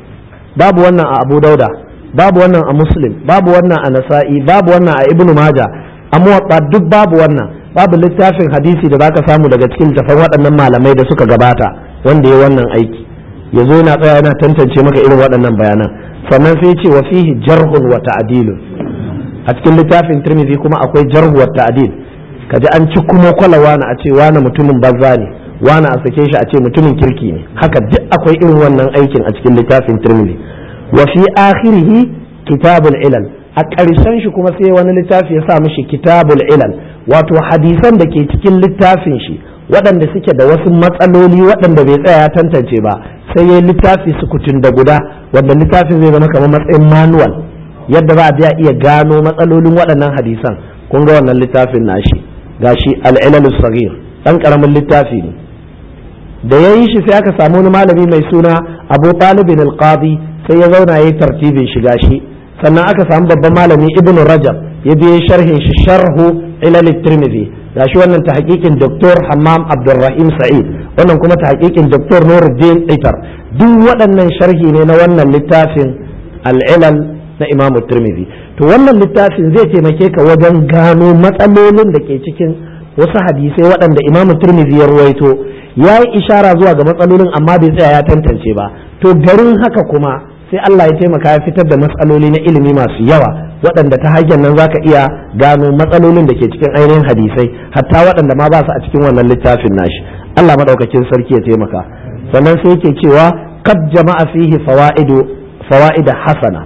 babu wannan a Abu Dauda, babu wannan a Muslim, babu wannan a Nasa'i, babu wannan a Ibn Majah, a Muwatta duk babu wannan, babu littafin hadisi da zaka samu daga cikin tafan waɗannan malamai da suka gabata wanda ya wannan aiki yazo yana tsaya yana tantance maka irin waɗannan bayanan. Sannan sai ce wa fihi jarhun wa ta'dilun, a cikin littafin Tirmidhi kuma akwai jarhu wa ta'dil, kaji an ci kuma kwalawa na a ce wani mutumin banza ne, wani a sake shi a ce mutumin kirki ne, haka duk akwai irin wannan aikin a cikin littafin Tirmidhi. Wa fi akhirihi kitabul ilal, a ƙarshen shi kuma sai wani littafi ya sa mishi kitabul ilal, wato hadisan da ke cikin littafin shi waɗanda suke da wasu matsaloli waɗanda bai tsaya ya tantance ba, sai ya littafi sukutun da guda wanda littafin zai zama kamar matsayin manual yadda za a biya iya gano matsalolin waɗannan hadisan. Kun ga wannan littafin nashi gashi al-ilalus saghir, dan karamin littafi ne da yayi shi. Sai aka samu wani malami mai suna Abu Talib al-Qadi, sai ya zauna yayi tartibin shi gashi. Sannan aka samu babban malami Ibn Rajab ya biye sharhin shi sharhu ilal Tirmidhi, gashi wannan ta hakikin Dr. Hammam Abdulrahim Sa'id, wannan kuma ta hakikin Dr. Nuruddin Itar. Duk waɗannan sharhi ne na wannan littafin al-ilal na Imam Tirmidhi. To wannan littafin zai taimake ka wajen gano matsalolin da ke cikin wasu hadisai waɗanda Imam Tirmidhi ya ruwaito, ya yi ishara zuwa ga matsalolin amma bai tsaya ya tantance ba. To garin haka kuma sai Allah ya taimaka ya fitar da matsaloli na ilimi masu yawa waɗanda ta hanyar nan zaka iya gano matsalolin da ke cikin ainihin hadisai, hatta waɗanda ma ba su a cikin wannan littafin nashi. Allah madaukakin sarki ya taimaka. Sannan sai yake cewa qad jama'a fihi fawaidu fawaida hasana.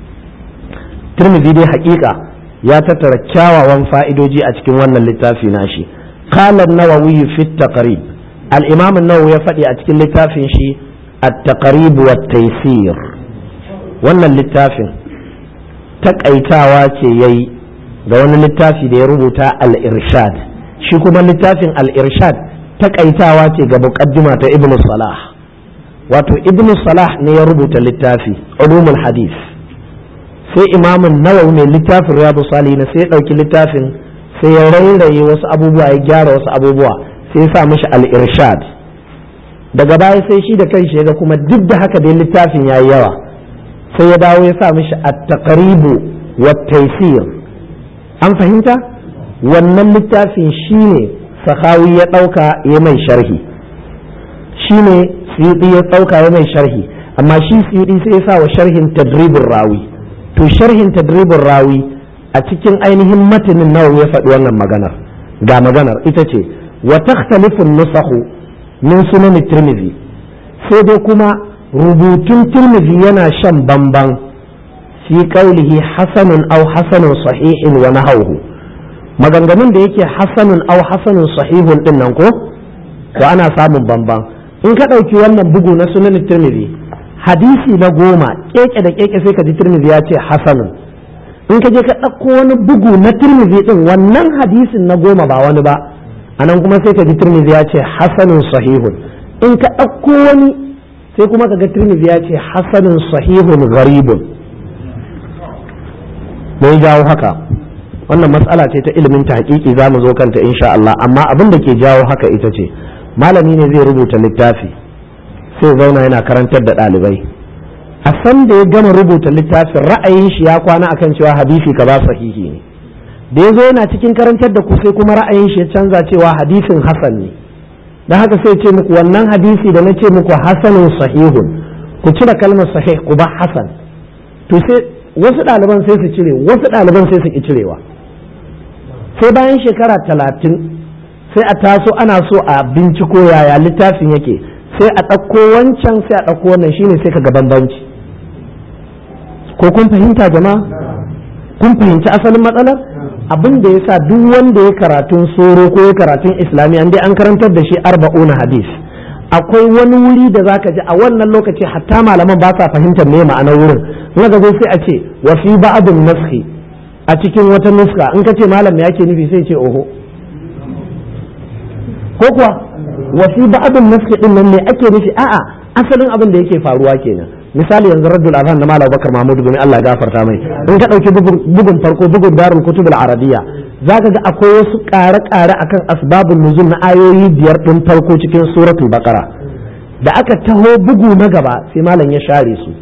Tirmidhi dai haƙiƙa ya tattara kyawawan fa'idoji a cikin wannan littafi nashi. Qala an-Nawawi fi at-Taqrib, al-Imam an-Nawawi ya faɗi a cikin littafin shi at-Taqrib wa at-Taysir. Wannan littafin takaitawa ce yayi ga wani littafi da ya rubuta al-Irshad, shi kuma littafin al-Irshad takaitawa ce ga muqaddima ta Ibn Salah. Wato Ibn Salah ne ya rubuta littafi Ulumul Hadith, sai imamun Nawawi mai littafin Riyadu Salihin sai ya ɗauki littafin sai ya rairaye wasu abubuwa, ya gyara wasu abubuwa, sai ya sa mishi al-Irshad. Daga baya sai shi da kanshi ya ga kuma duk da haka dai littafin yayi yawa, sai ya dawo ya sa mishi at-Taqrib wa at-Taysir. An fahimta? Wannan littafin shine Sakhawi ya ɗauka ya mai sharhi, shine Suyuti ya ɗauka ya mai sharhi, amma shi Suyuti sai ya sa wa sharhin Tadribur Rawi. To sharhin Tadribur Rawi a cikin ainihin matanin Nawawi ya faɗi wannan maganar. Ga maganar ita ce wa takhtalifu an-nusakhu min sunan Tirmidhi, sai dai kuma rubutun Tirmidhi yana shan bamban fi qawlihi hasanun aw hasanun sahihin wa nahawhu. Maganganun da yake hasanun aw hasanun sahihun din nan ko to ana samun bamban. In ka ɗauki wannan bugu na sunan Tirmidhi, hadisi na goma keke da keke sai ka ji Tirmidhi ya ce hasanun. In ka je ka ɗauko wani bugu na Tirmidhi din wannan hadisin na goma ba wani ba, anan kuma sai ka ji Tirmidhi ya ce hasanun sahihun. In ka ɗauko wani sai kuma ka ga Tirmidhi ya ce hasanun sahihun gharibun. Mai jawo haka wannan matsala ce ta ilimin tahqiqi za mu zo kanta insha Allah, amma abin da ke jawo haka ita ce malami ne zai rubuta littafi sai zauna yana karantar da ɗalibai. A san da ya gama rubuta littafin ra'ayin shi ya kwana akan cewa hadisi kaza sahihi ne, da ya zo yana cikin karantar da ku sai kuma ra'ayin shi ya canza cewa hadisin hasan ne. Dan haka sai ce muku wannan hadisi da na ce muku hasanun sahihun, ku cire kalmar sahih ku ba hasan. To sai wasu ɗaliban sai su cire, wasu ɗaliban sai su ki cirewa. Sai bayan shekara talatin sai a taso ana so a binciko yaya littafin yake, sai a ɗauko wancan sai a ɗauko wannan, shine sai ka ga bambanci. Ko kun fahimta jama'a? Kun fahimci asalin matsalar? Abin da ya sa duk wanda ya karatun soro ko ya karatun islamiyya dai an karantar da shi arba'una hadis, akwai wani wuri da zaka ji a wannan lokaci hatta malaman ba sa fahimtar me ma'anar wurin. In ga sai a ce wa fi ba'dun naskhi, a cikin wata nuska in ka ce malam me yake nufi sai ce oho. Ko kuwa wa fi ba'dun naskhi din nan ne ake nufi? A'a, asalin abin da yake faruwa kenan. Misali yanzu Raddul Adhan na Malam Bakar Mahmud bin Allah ya gafarta mai, in ka dauki bugun farko bugun Darul Kutub al-Arabiyya zaka ga akwai wasu ƙare-ƙare akan asbabun nuzul na ayoyi biyar din farko cikin suratul Baqara. Da aka taho bugu na gaba sai malam ya share su,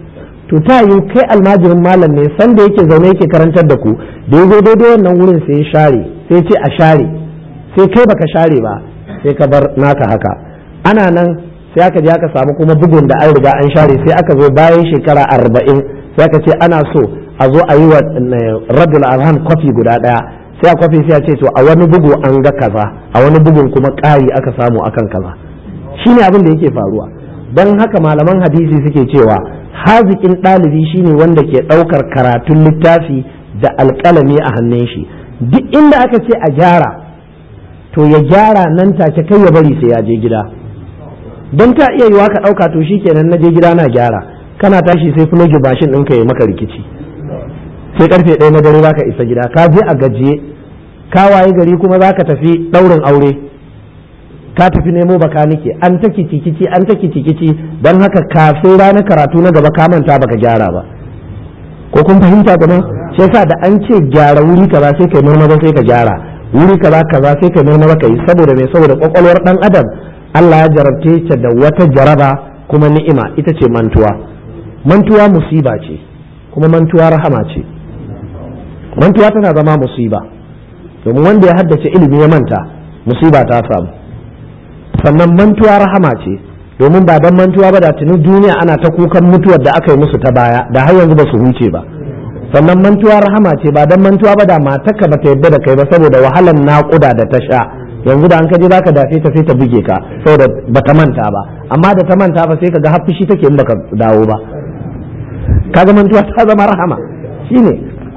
to ta yi kai almajirin malam ne sanda yake zaune yake karantar da ku da ya zo daidai wannan wurin sai ya share sai ce a share sai kai baka share ba sai ka bar naka haka ana nan sai aka je aka samu kuma bugun da an riga an share sai aka zo bayan shekara arba'in sai aka ce ana so a zo a yi wa radul arhan kwafi guda daya sai a kwafi sai a ce to a wani bugu an ga kaza a wani bugun kuma ƙari aka samu akan kaza shine abin da yake faruwa don haka malaman hadisi suke cewa haziƙin ɗalibi shine wanda ke ɗaukar karatun littafi da alƙalami a hannun shi duk inda aka ce a gyara to ya gyara nan take kai ya bari sai ya je gida don ta iya yiwa ka ɗauka to shikenan na je gida na gyara kana tashi sai kuma gibashin ɗinka ya maka rikici sai karfe ɗaya na dare zaka isa gida ka je a gajiye ka waye gari kuma zaka tafi ɗaurin aure ka tafi nemo bakanike an ta kici an ta kici don haka kafin ranar karatu na gaba ka manta baka gyara ba ko kun fahimta gaba shi yasa da an ce gyara wuri kaza sai kai marmara sai ka gyara wuri kaza kaza sai kai marmara kai saboda me saboda kwakwalwar dan adam Allah ya jarabce ta da wata jaraba kuma ni'ima ita ce mantuwa mantuwa musiba ce kuma mantuwa rahama ce mantuwa tana zama musiba domin wanda ya haddace ilimi ya manta musiba ta samu sannan mantuwa rahama ce domin ba dan mantuwa ba da tuni duniya ana ta kukan mutuwar da aka yi musu ta baya da har yanzu ba su huce ba sannan mantuwa rahama ce ba dan mantuwa ba da matarka ba ta yadda da kai ba saboda wahalan naƙuda da ta sha yanzu da an kaje zaka dafe ta sai ta buge ka saboda ba ta manta ba amma da ta manta ba sai ka ga haffishi take in baka dawo ba kaga mantuwa ta zama rahama shine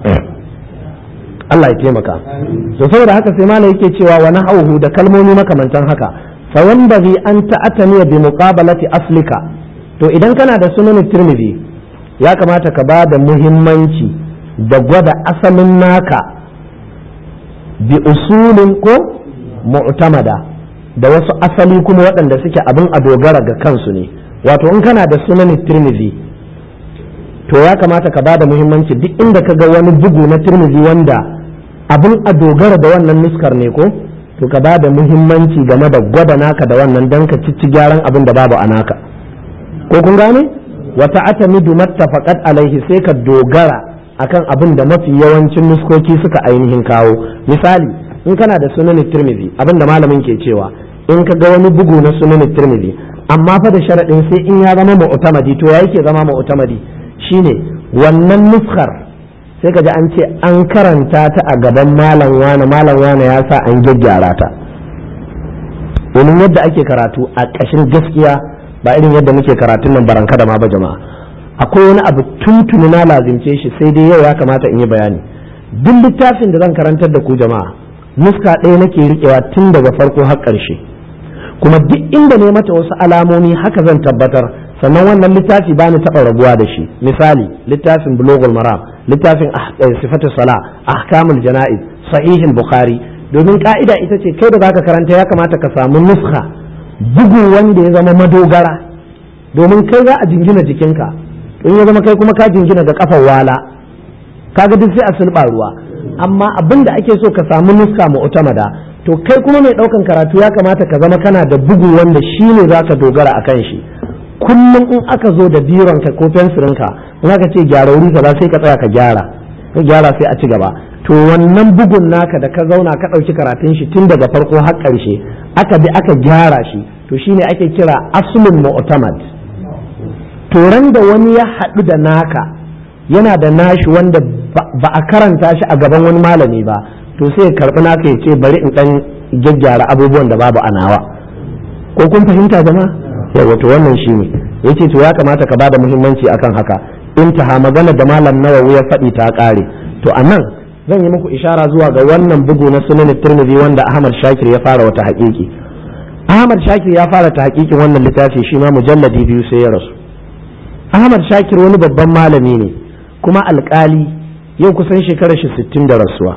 Allah ya taimaka to saboda haka sai malai yake cewa wa nahawhu da kalmomi makamantan haka fa yanbaghi an ta'tani bi muqabalati aslika to idan kana da sunan Tirmidhi ya kamata ka ba da muhimmanci da gwada asalin naka bi usulin ko mu'tamada da wasu asali kuma waɗanda suke abin a dogara ga kansu ne wato in kana da sunan Tirmidhi to ya kamata ka ba da muhimmanci duk inda ka ga wani bugu na Tirmidhi wanda abin a dogara da wannan nuskar ne ko to ka ba da muhimmanci game da gwada naka da wannan don ka cici gyaran abin da babu a naka ko kun gane wata atamidu mattafaqat alaihi sai ka dogara akan abin da mafi yawancin nuskoki suka ainihin kawo misali in kana da sunan Tirmidhi abin da malamin ke cewa in ka ga wani bugu na sunan Tirmidhi amma fa da sharadin sai in ya zama mu'tamadi to ya yake zama mu'tamadi shine wannan nuskar sai ka ji an ce an karanta ta a gaban malam wane malam wane ya sa an gyaggyara ta domin yadda ake karatu a ƙashin gaskiya ba irin yadda muke karatun nan baranka da ma ba jama'a akwai wani abu tuntuni na lazimce shi sai dai yau ya kamata in yi bayani duk littafin da zan karantar da ku jama'a nuska ɗaya nake riƙewa tun daga farko har ƙarshe kuma duk inda ne mata wasu alamomi haka zan tabbatar sannan wannan littafi bani taɓa rabuwa da shi misali littafin bulugul maram littafin sifatu sala ahkamul jana'iz sahihin bukhari domin ka'ida ita ce kai da zaka karanta ya kamata ka samu nuskha bugu wanda ya zama madogara domin kai za a jingina jikinka in ya zama kai kuma ka jingina ga kafar wala kaga duk sai a sulɓa ruwa amma abin da ake so ka samu nuska mu'tamada to kai kuma mai ɗaukan karatu ya kamata ka zama kana da bugu wanda shine zaka dogara akan shi kullum in aka zo da bironka ko fensirinka in aka ce gyara wuri kaza sai ka tsaya ka gyara ka gyara sai a ci gaba to wannan bugun naka da ka zauna ka ɗauki karatun shi tun daga farko har ƙarshe aka bi aka gyara shi to shine ake kira aslun mu'tamad to ran da wani ya haɗu da naka yana da nashi wanda ba a karanta shi a gaban wani malami ba to sai ya karɓi naka ya ce bari in ɗan gyaggyara abubuwan da babu a nawa ko kun fahimta jama'a yawa to wannan shi ne yace to ya kamata ka bada muhimmanci akan haka intaha magana da malam Nawawi ya faɗi ta ƙare to anan zan yi muku ishara zuwa ga wannan bugu na sunan Tirmidhi wanda Ahmad Shakir ya fara wata haƙiƙi Ahmad Shakir ya fara ta haƙiƙin wannan littafi shi ma mujalladi biyu sai ya rasu Ahmad Shakir wani babban malami ne kuma alƙali yau kusan shekarar shi sittin da rasuwa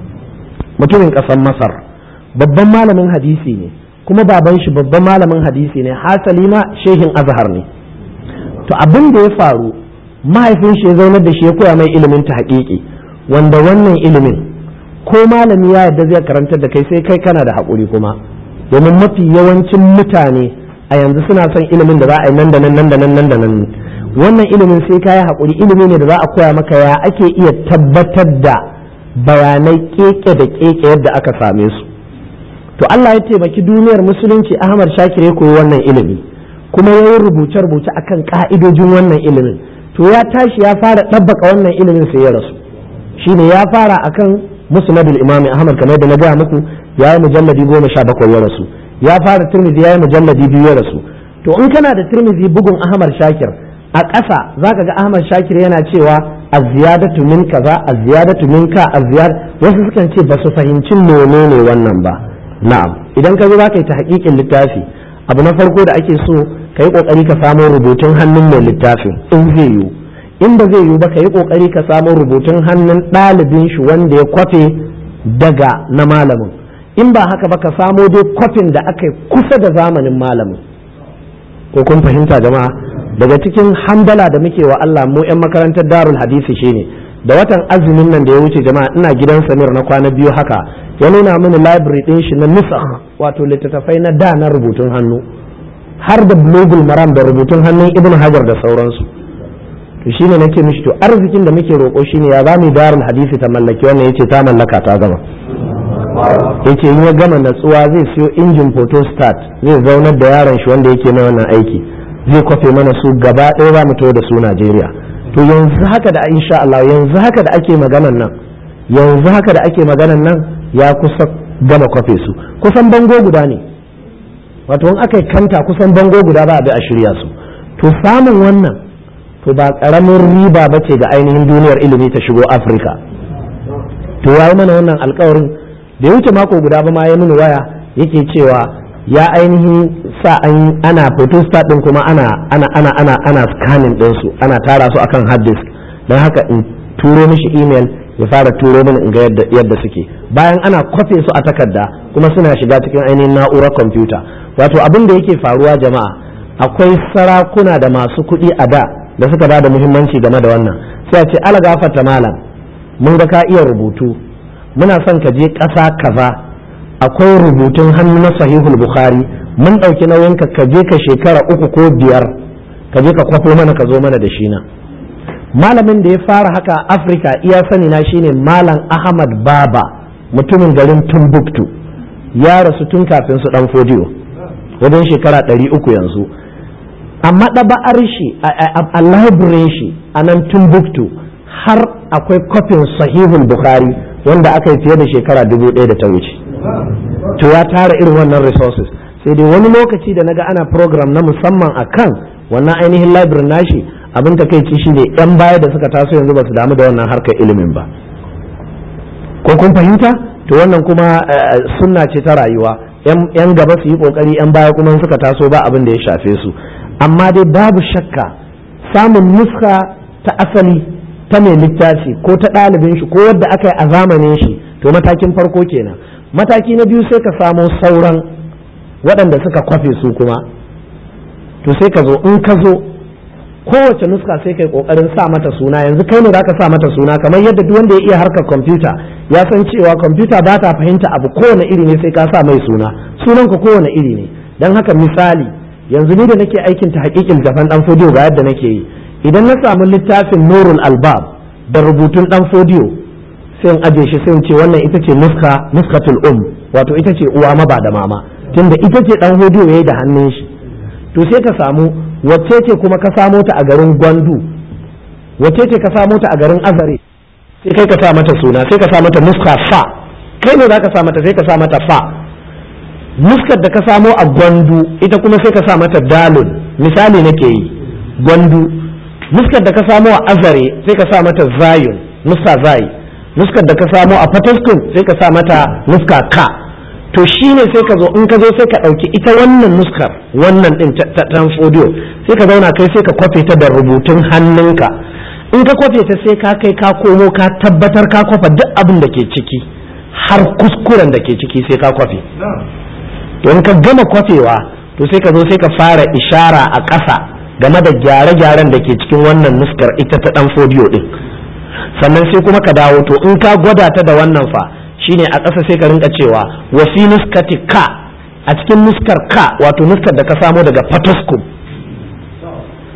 mutumin ƙasar Masar babban malamin hadisi ne kuma baban shi babban malamin hadisi ne hasali ma shehin azhar ne to abin da ya faru mahaifin shi ya zaunar da shi ya koya mai ilimin ta haƙiƙi wanda wannan ilimin ko malami ya yarda zai karantar da kai sai kai kana da haƙuri kuma domin mafi yawancin mutane a yanzu suna son ilimin da za a yi nan da nan nan da nan nan da nan wannan ilimin sai ka yi haƙuri, ilimi ne da za a koya maka ya ake iya tabbatar da bayanai keke da keke yadda aka same su. To Allah ya taimaki duniyar musulunci, Ahmad Shakir ya koyi wannan ilimi kuma ya yi rubuce-rubuce akan ka'idojin wannan ilimin. To ya tashi ya fara ɗabbaka wannan ilimin sai ya rasu. Shine ya fara akan musnadul imam Ahmad kamar da na gaya muku, ya yi mujalladi goma sha bakwai ya rasu. Ya fara Tirmidhi ya yi mujalladi biyu ya rasu. To in kana da Tirmidhi bugun Ahmad Shakir, a ƙasa zaka ga Ahmad Shakir yana cewa az-ziyadatu min kaza, az-ziyadatu min ka, az-ziyad, wasu sukan ce ba su fahimci menene wannan ba. Na'am, idan ka zo za ka yi ta haƙiƙin littafi, abu na farko da ake so ka yi ƙoƙari ka samo rubutun hannun mai littafin in zai yiwu. In ba zai yiwu ba ka yi ƙoƙari ka samo rubutun hannun ɗalibin shi wanda ya kwafe daga na malamin. In ba haka ba ka samo dai kwafin da aka yi kusa da zamanin malamin. Ko kun fahimta jama'a? Daga cikin hamdala da muke wa Allah mu 'yan makarantar Darul Hadisi shine da watan azumin nan da ya wuce jama'a ina gidan Samir na kwana biyu haka, ya nuna mini library din shi na nusakh, wato littattafai na da na rubutun hannu, har da Bulugul Maram da rubutun hannun Ibn Hajar da sauransu. To shine nake mishi to arzikin da muke roƙo shine ya zamu Darul Hadisi ta mallaki wannan, yace ta mallaka ta gama. Yace in ya gama natsuwa zai siyo injin photostat, zai zaunar da yaron shi wanda yake na wannan aiki, zai kwafe mana su gaba ɗaya za mu tawo da su Najeriya. To yanzu haka da insha Allah, yanzu haka da ake maganan nan, yanzu haka da ake maganan nan ya kusa gama kwafe su, kusan bango guda ne, wato in aka yi kanta kusan bango guda ba a bi a shirya su. To samun wannan to ba ƙaramin riba ba ce ga ainihin duniyar ilimi ta shigo Afirka. To ya yi mana wannan alkawarin da ya wuce mako guda ba ma ya mini waya yake cewa ya ainihin sa an ana photostat din kuma ana ana ana ana ana scanning din su, ana tara su akan hard disk, dan haka in turo mishi email ya fara turo mini in ga yadda yadda suke, bayan ana kwafe su a takarda kuma suna shiga cikin ainihin na'urar kwamfuta. Wato abin da yake faruwa jama'a, akwai sarakuna da masu kuɗi a da da suka ba da muhimmanci game da wannan, sai a ce ala gafarta malam, mun ga ka iya rubutu, muna son ka je ƙasa kaza, akwai rubutun hannu na sahihul bukhari, mun ɗauki nauyin ka ka je ka shekara uku ko biyar ka je ka kwafo mana ka zo mana da shi na. Malamin da ya fara haka a Afirka iya sani na shine Malam Ahmad Baba, mutumin garin Timbuktu, ya rasu tun kafin su dan Fodiyo, wajen shekara ɗari uku yanzu. Amma ɗaba'ar shi a library shi a nan Timbuktu har akwai kwafin sahihul bukhari wanda aka yi fiye da shekara dubu ɗaya da ta wuce. To ya tara irin wannan resources, sai dai wani lokaci da naga ana program na musamman akan wannan ainihin library nashi, abin takeici shine yan baya da suka taso yanzu ba su damu da wannan harkar ilimin ba. Ko kun fahimta? To wannan kuma sunna ce ta rayuwa, yan gaba su yi kokari, yan baya kuma suka taso ba abin da ya shafe su. Amma dai babu shakka samun nuska ta asali ta mai littafi ko ta ɗalibin shi ko wadda aka yi a zamanin shi, to matakin farko kenan. Mataki na biyu sai ka samo sauran waɗanda suka kwafe su kuma, to sai ka zo in ka zo kowace nuska sai kai kokarin sa mata suna. Yanzu kai ne zaka sa mata suna, kamar yadda duk wanda ya iya harkar kwamfuta ya san cewa kwamfuta ba ta fahimta abu kowane iri ne sai ka sa mai suna, sunan ka kowane iri ne. Dan haka misali yanzu ni da nake aikin ta hakikin Jafan dan Fodiyo ga yadda nake yi, idan na samu littafin Nurul Albab da rubutun dan Fodiyo sai in aje shi sai in ce wannan ita ce nuska nuskatul um, wato ita ce uwa ma ba da mama, tunda ita ce dan Fodiyo yayi da hannun shi. To sai ka samu wacce ce kuma ka samo ta a garin Gwandu, wacce ce ka samo ta a garin Azare, sai kai ka sa mata suna, sai ka sa mata nuska fa, kai ne za ka sa mata sai ka sa mata fa. Nuskar da ka samo a Gwandu ita kuma sai ka sa mata dalun, misali nake yi Gwandu. Nuskar da ka samo a Azare sai ka sa mata zayun, nuska zai. Nuskar da ka samo a Fataskun sai ka sa mata nuska ka. To shi ne sai ka zo in ka zo sai ka ɗauki ita wannan nuskar wannan ɗin ta Fodiyo sai ka zauna kai sai ka kwafe ta da rubutun hannunka. In ka kwafe ta sai ka kai ka komo ka tabbatar ka kwafa duk abin da ke ciki, har kuskuren da ke ciki sai ka kwafe. To in ka gama kwafewa to sai ka zo sai ka fara ishara a ƙasa game da gyare-gyaren da ke cikin wannan nuskar ita ta ɗan Fodiyo ɗin. Sannan sai kuma ka dawo, to in ka gwada ta da wannan fa shine a ƙasa sai ka rinka cewa wa fi nuskati ka, a cikin nuskar ka wato nuskar da ka samo daga Fatoskum,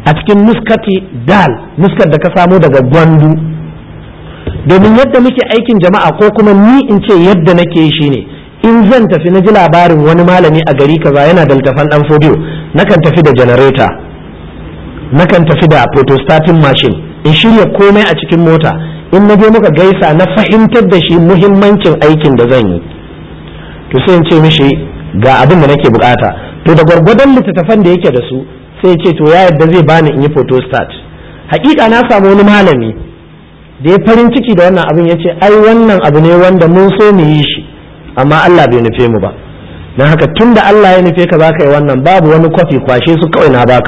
a cikin nuskati dal, nuskar da ka samo daga gwandu. Domin yadda muke aikin jama'a ko kuma ni in ce yadda nake yi shine in zan tafi na ji labarin wani malami a gari kaza yana da littafan dan fodiyo, nakan tafi da generator, nakan tafi da photostating machine, in shirya komai a cikin mota, in na je muka gaisa na fahimtar da shi muhimmancin aikin da zan yi, to sai in ce mishi ga abin da nake bukata, to da gwargwadon littattafan da yake da su sai ce to ya yadda zai bani in yi photostat. Hakika na samu wani malami da ya farin ciki da wannan abin, ya ce ai wannan abu ne wanda mun so mu yi shi amma Allah bai nufe mu ba, don haka tun da Allah ya nufe ka za ka yi wannan, babu wani kwafi, kwashe su kawai na baka.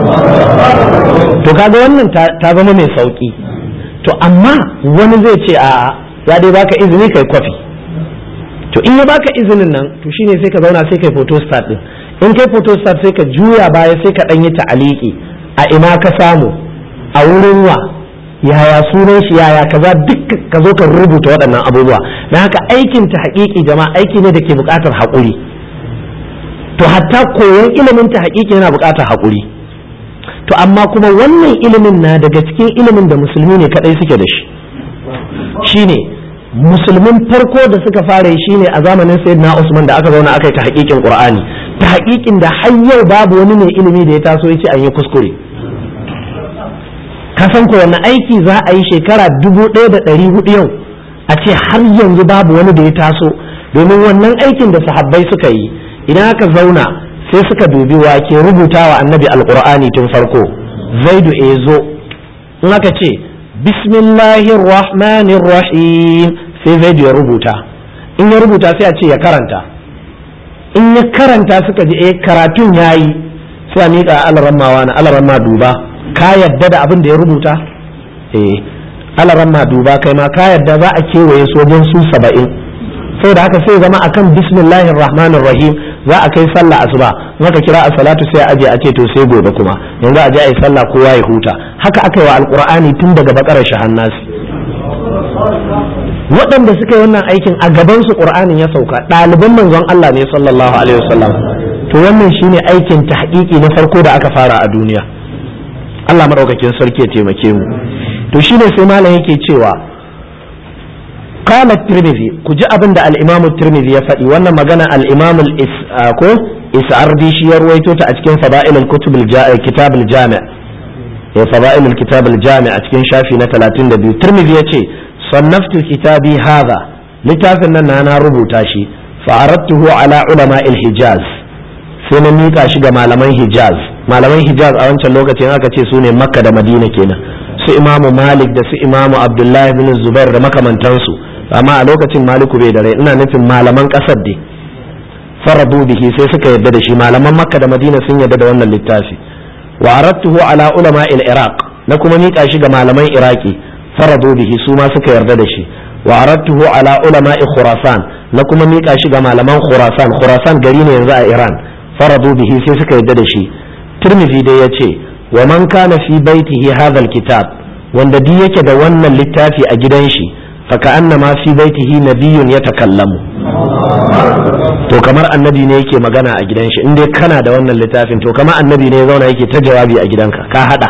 To kaga wannan ta zama mai sauki. To amma wani zai ce a ya dai baka izini kai kwafi, to in ya baka izinin nan to shine sai ka zauna sai kai photostat din, in kai photostat sai ka juya baya sai ka dan yi ta'aliki a ina ka samu, a wurin wa, yaya sunan shi, yaya kaza, duk ka zo ka rubuta waɗannan abubuwa. Na haka aikin ta haƙiƙi jama'a aiki ne da ke buƙatar haƙuri. To hatta koyon ilimin ta haƙiƙi yana buƙatar haƙuri. To amma kuma wannan ilimin na daga cikin ilimin da musulmi ne kaɗai suke da shi. Shine musulmin farko da suka fara yi shine a zamanin Sayyidina Usman da aka zauna aka yi ta haƙiƙin Qur'ani, ta haƙiƙin da har yau babu wani mai ilimi da ya taso ya ce an yi kuskure. Ka san ko wani aiki za a yi shekara dubu ɗaya da ɗari hudu yau a ce har yanzu babu wani da ya taso, domin wannan aikin da sahabbai suka yi idan aka zauna sai suka dubi wa ke rubuta wa annabi alqur'ani tun farko, zaidu ezo, in aka ce bismillahir rahmanir rahim sai zaidu ya rubuta, in ya rubuta sai a ce ya karanta, in ya karanta suka ji eh karatun yayi sai a miƙa alarammawa na alaramma duba ka yadda da abin da ya rubuta, eh alaramma duba kai ma ka yadda za a kewaye su wajen su saba'in, sai da haka sai zama akan bismillahir rahmanir rahim za a kai sallah asuba, maka kira a salatu sai a aje a ce to sai gobe kuma yanzu a je a yi sallah kowa ya huta. Haka aka yi wa alqur'ani tun daga bakarar shahannasi. Waɗanda suka yi wannan aikin a gaban su qur'anin ya sauka, ɗaliban manzon Allah ne sallallahu alaihi wasallam. To wannan shine aikin tahqiqi na farko da aka fara a duniya. Allah madaukakin sarki ya taimake mu. To shine sai malam yake cewa قال الترمذي كجي أبن دا الإمام الترمذي يفدي وانا مغانا الإمام الإسعاكو إسعردي شي يرويتو تأتكين فضائل الكتب الجا... الكتاب الجامع فضائل الكتاب الجامع أتكين شافي نتلاتين دبيو الترمذي يتي صنفت كتابي هذا لتافن أنا ربو تاشي فعرضته على علماء الحجاز سنميكا شيغا معلمين حجاز معلمين حجاز أولا لوكا تيناكا تيسوني مكة دا مدينة كينا su imamu malik da su imamu abdullahi bin zubair da makamantansu, amma a lokacin maliku bai da rai, ina nufin malaman kasar dai farabu bihi sai suka yadda da shi, malaman makka da madina sun yadda da wannan littafi. Wa aradtuhu ala ulama il iraq, na kuma mika shi ga malaman iraki farabu bihi su ma suka yarda da shi. Wa aradtuhu ala ulama khurasan, na kuma mika shi ga malaman khurasan, khurasan gari ne yanzu a iran, farabu bihi sai suka yadda da shi. Tirmidhi dai yace wa man kana fi baitihi hadha alkitab, wanda di yake da wannan littafi a gidan shi, fa ka'annama fi baitihi nabiyyun yatakallamu, to kamar annabi ne yake magana a gidan shi. In dai kana da wannan littafin to kamar annabi ne ya zauna yake ta jawabi a gidanka, ka hada.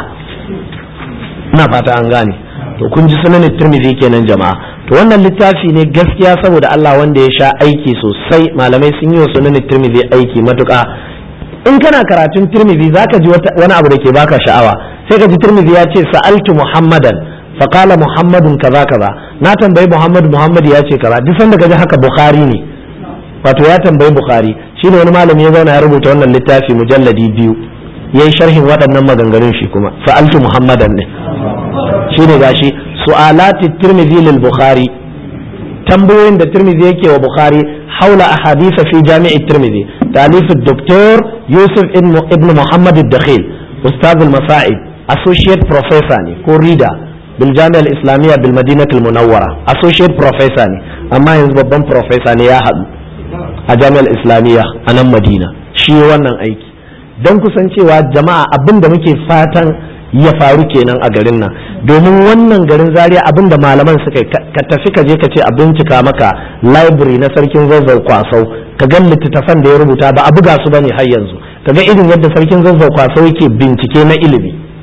ina fata an gane. To kun ji sunan Tirmidhi kenan jama'a. To wannan littafi ne gaskiya saboda Allah wanda ya sha aiki sosai, malamai sun yi wa sunan Tirmidhi aiki matuƙa. In kana karatun Tirmidhi zaka ji wani abu da ke baka sha'awa, sai ka ji Tirmidhi ya ce sa'altu Muhammadan fa qala Muhammadun kaza kaza, na tambayi Muhammad Muhammad ya ce kaza. Duk sanda ka ji haka Bukhari ne, wato ya tambayi Bukhari. Shine wani malami ya zauna ya rubuta wannan littafi mujalladi biyu, yayi sharhin waɗannan maganganun shi kuma sa'altu Muhammadan ne. Shine gashi su'alati Tirmidhi lil Bukhari, tambayoyin da Tirmidhi yake wa Bukhari haula ahadith fi jami' Tirmidhi, talif Doktor Yusuf ibn Muhammad al-Dakhil, ustaz al-Masa'id, associate professor ne ko reader bil Jami'a al-Islamiyya bil Madinah al-Munawwara, associate professor ne amma yanzu babban professor ne ya haɗu a Jami'a al-Islamiyya a nan Madina. Shi wannan aiki don kusancewa jama'a abin da muke fatan ya faru kenan a garin nan, domin wannan garin Zaria abin da malaman suka ka tafi ka je ka ce a bincika maka library na sarkin Zazzau Kwasau, ka ga littattafan da ya rubuta ba a buga su bane har yanzu, ka ga irin yadda sarkin Zazzau Kwasau yake bincike na ilimi.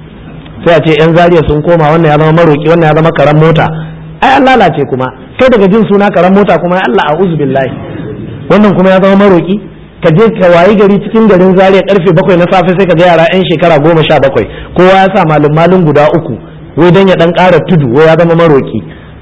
sai a ce yan zariya sun koma wannan ya zama maroki wannan ya zama karan mota ai an lalace kuma kai daga jin suna karan mota kuma Allah a'udhu billahi wannan kuma ya zama maroki ka je ka wayi gari cikin garin zariya karfe bakwai na safe sai ka ga yara yan shekara goma sha bakwai kowa ya sa malum malum guda uku wai dan ya dan ƙara tudu wai ya zama maroki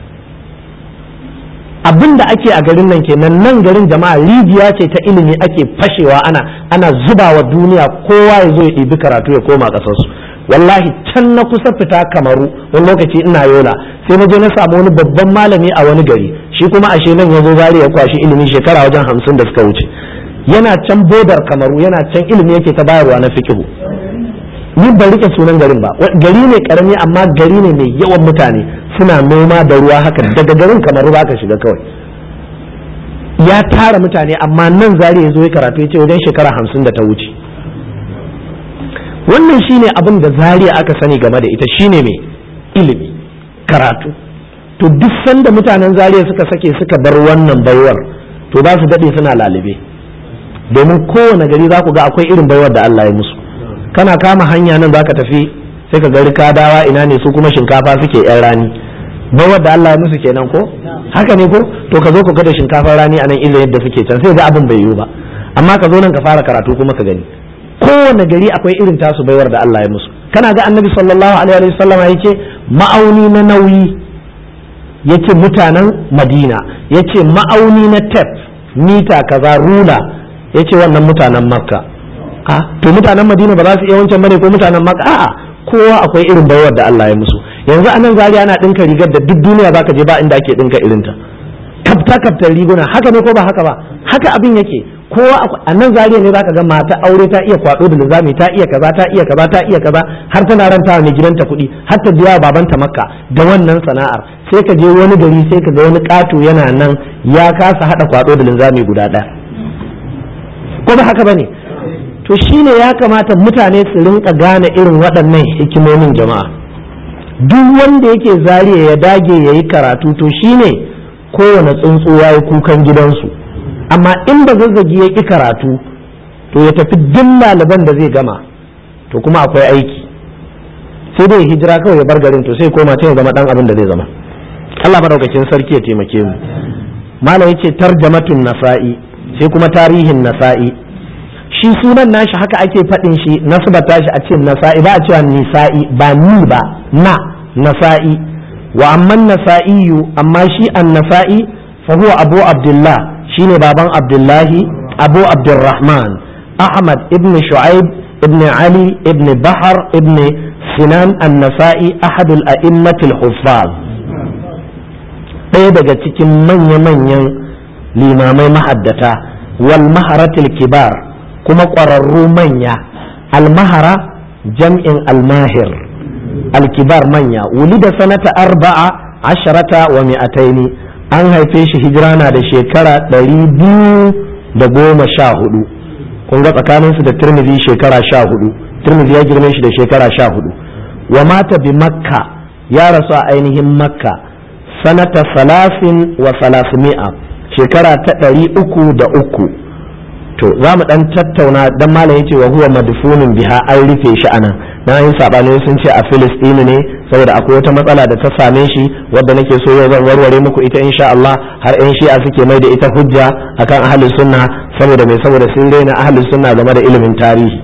abin da ake a garin nan kenan nan garin jama'a rijiya ce ta ilimi ake fashewa ana ana zubawa duniya kowa ya zo ya ɗibi karatu ya koma ƙasarsu wallahi can na kusa fita kamaru wani lokaci ina yola sai na je na samu wani babban malami a wani gari shi kuma ashe nan ya zo zari ya kwashi ilimi shekara wajen hamsin da suka wuce yana can bodar kamaru yana can ilimi yake ta bayarwa na fikihu ni ban rike sunan garin ba gari ne karami amma gari ne mai yawan mutane suna noma da ruwa haka daga garin kamaru ba ka shiga kawai ya tara mutane amma nan zari ya zo ya karatu ya ce wajen shekara hamsin da ta wuce wannan shine abin da zariya aka sani game da ita shine mai ilimi karatu to duk sanda mutanen zariya suka sake suka bar wannan baiwar to za su daɗe suna lalube domin kowane gari za ku ga akwai irin baiwar da Allah ya musu kana kama hanya nan zaka tafi sai ka gari kadawa ina ne su kuma shinkafa suke yan rani baiwar da Allah ya musu kenan ko haka ne ko to ka zo ka ga da shinkafar rani anan illa yadda suke can sai ga abin bai yiwu ba amma ka zo nan ka fara karatu kuma ka gani kowane gari akwai irin tasu baiwar da Allah ya musu kana ga annabi sallallahu alaihi wa sallam yake ma'auni na nauyi yace mutanen Madina yace ma'auni na tef mita kaza rula yace wannan mutanen Makka a to mutanen Madina ba za su iya wancan bane ko mutanen Makka a'a kowa akwai irin baiwar da Allah ya musu yanzu anan Zaria ana dinka rigar da duk duniya zaka je ba inda ake dinka irinta kafta kaftar riguna haka ne ko ba haka ba haka abin yake kowa a nan Zariya ne zaka ga mata aure ta iya kwado da lizami ta iya kaza ta iya kaza ta iya kaza har tana ranta mai gidanta kuɗi har ta biya babanta makka da wannan sana'ar sai ka je wani gari sai ka ga wani ƙato yana nan ya kasa hada kwado da lizami guda ɗaya ko ba haka bane to shine ya kamata mutane su rinka gane irin waɗannan hikimomin jama'a duk wanda yake Zariya ya dage yayi karatu to shine kowane tsuntsu yayi kukan gidansu amma in ba zazzagi ya ƙi karatu to ya tafi duk ɗaliban da zai gama to kuma akwai aiki sai dai hijira kawai ya bar garin to sai koma ta ya zama ɗan abin da zai zama Allah madaukakin sarki ya taimake mu malam yace tarjamatun nasa'i sai kuma tarihin nasa'i shi sunan nashi haka ake faɗin shi nasbata shi a ce nasa'i ba a cewa nisa'i ba ni ba na nasa'i wa amman nasa'iyu amma shi an nasa'i fa huwa abu abdullah shine baban abdullahi abu abdurrahman ahmad ibn shu'aib ibn ali ibn bahar ibn sinan an-nasa'i ahadul a'immatil huffaz ɗaya daga cikin manya-manyan limamai mahaddata wal maharatil kibar kuma ƙwararru manya al-mahara jam'in al-mahir al-kibar manya wulida sanata arba'a asharata wa mi'ataini an haife shi hijira na da shekara ɗari biyu da goma sha hudu kun ga tsakaninsu da tirmidhi shekara sha hudu tirmidhi ya girme shi da shekara sha hudu wa mata bi makka ya rasu a ainihin makka sanata salasin wa salasmi'a shekara ta ɗari uku da uku to za mu ɗan tattauna dan malam yace wa huwa madfunun biha an rufe shi anan na yin sabani sun ce a Filistini ne saboda akwai wata matsala da ta same shi wadda nake so yau zan warware muku ita insha Allah har ƴan shi'a suke mai da ita hujja akan ahlus sunna saboda mai saboda sun raina ahlus sunna game da ilimin tarihi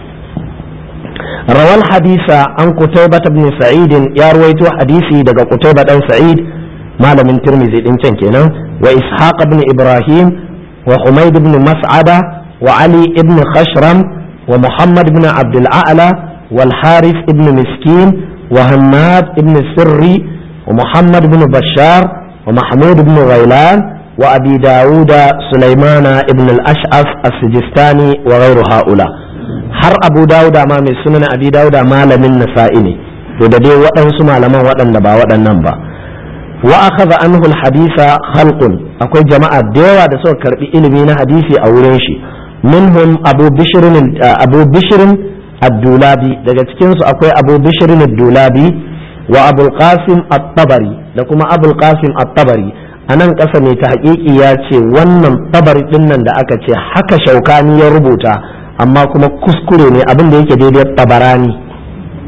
rawal hadisa an Qutaybah ibn Sa'id ya ruwaito hadisi daga Qutaybah dan Sa'id malamin Tirmidhi din can kenan wa Ishaq ibn Ibrahim wa Humayd ibn Mas'ada wa Ali ibn Khashram wa Muhammad ibn Abdul A'la wal Harith ibn Miskin wa Hammad ibn Sirri wa Muhammad ibn Bashar wa Mahmud ibn Ghailan wa Abi Dawud Sulaiman ibn al-Ash'af as-Sijistani wa ghayru haula har Abu Dawud ma mai sunan Abi Dawud malamin Nasa'i ne to da dai waɗansu malaman waɗanda ba waɗannan ba wa akhadha anhu al-haditha khalqun akwai jama'a da yawa da suka karbi ilimi na hadisi a wurin shi minhum Abu Bishr Abu Bishr ad-Dulabi daga cikin su akwai Abu Bishr ad-Dulabi wa Abu al-Qasim at-Tabari da kuma Abu al-Qasim at-Tabari anan kasa mai ta haƙiƙi ya ce wannan Tabari din nan da aka ce haka Shaukani ya rubuta amma kuma kuskure ne abin da yake daidai Tabarani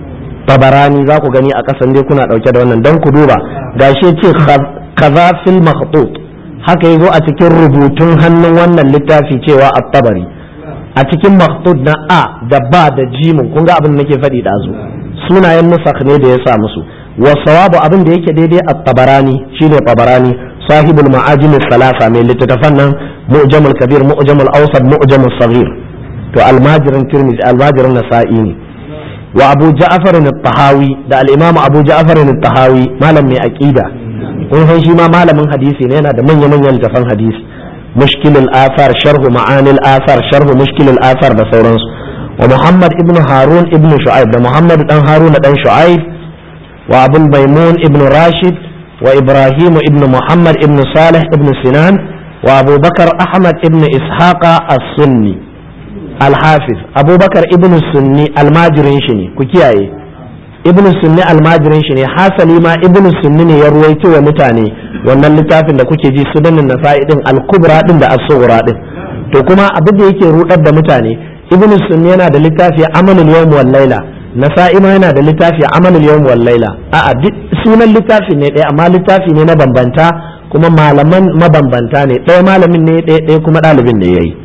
tabarani za ku gani a ƙasan dai kuna ɗauke da wannan don ku duba gashi ce kaza fil makhtut haka yazo a cikin rubutun hannun wannan littafi cewa at-tabari a cikin makhtut na a da ba da jimin kun ga abin da nake faɗi da zu sunayen nusakh ne da ya sa musu wa sawabu abin da yake daidai at-tabarani shine tabarani sahibul ma'ajim salasa mai littattafan nan mu'jamul kabir mu'jamul awsat mu'jamul saghir to almajirin tirmidhi almajirin nasa'i ne wa abu ja'far at-tahawi da al-imam abu ja'far at-tahawi malam mai aqida kun san shi ma malamin hadisi ne yana da manyan manyan littafan hadisi mushkil al-athar sharh ma'ani al-athar sharh mushkil al-athar da sauransu wa muhammad ibn harun ibn shu'aib da muhammad dan harun dan shu'aib wa abul maimun ibn rashid wa ibrahim ibn muhammad ibn salih ibn sinan wa abu bakar ahmad ibn ishaqa as-sunni al-hafiz abubakar ibn sunni almajirin shi ne ku kiyaye ibn sunni almajirin shi ne hasali ma ibn sunni ne ya ruwaito wa mutane wannan littafin da kuke ji sunanin nasa'i din al-kubra din da as-sughra din to kuma abin da yake rudar da mutane ibn sunni yana da littafi amalul yawm wal layla nasa'i ma yana da littafi amalul yawm wal layla a'a sunan littafi ne ɗaya amma littafi ne na bambanta kuma malaman mabambanta ne ɗaya malamin ne ɗaya ɗaya kuma ɗalibin ne yayi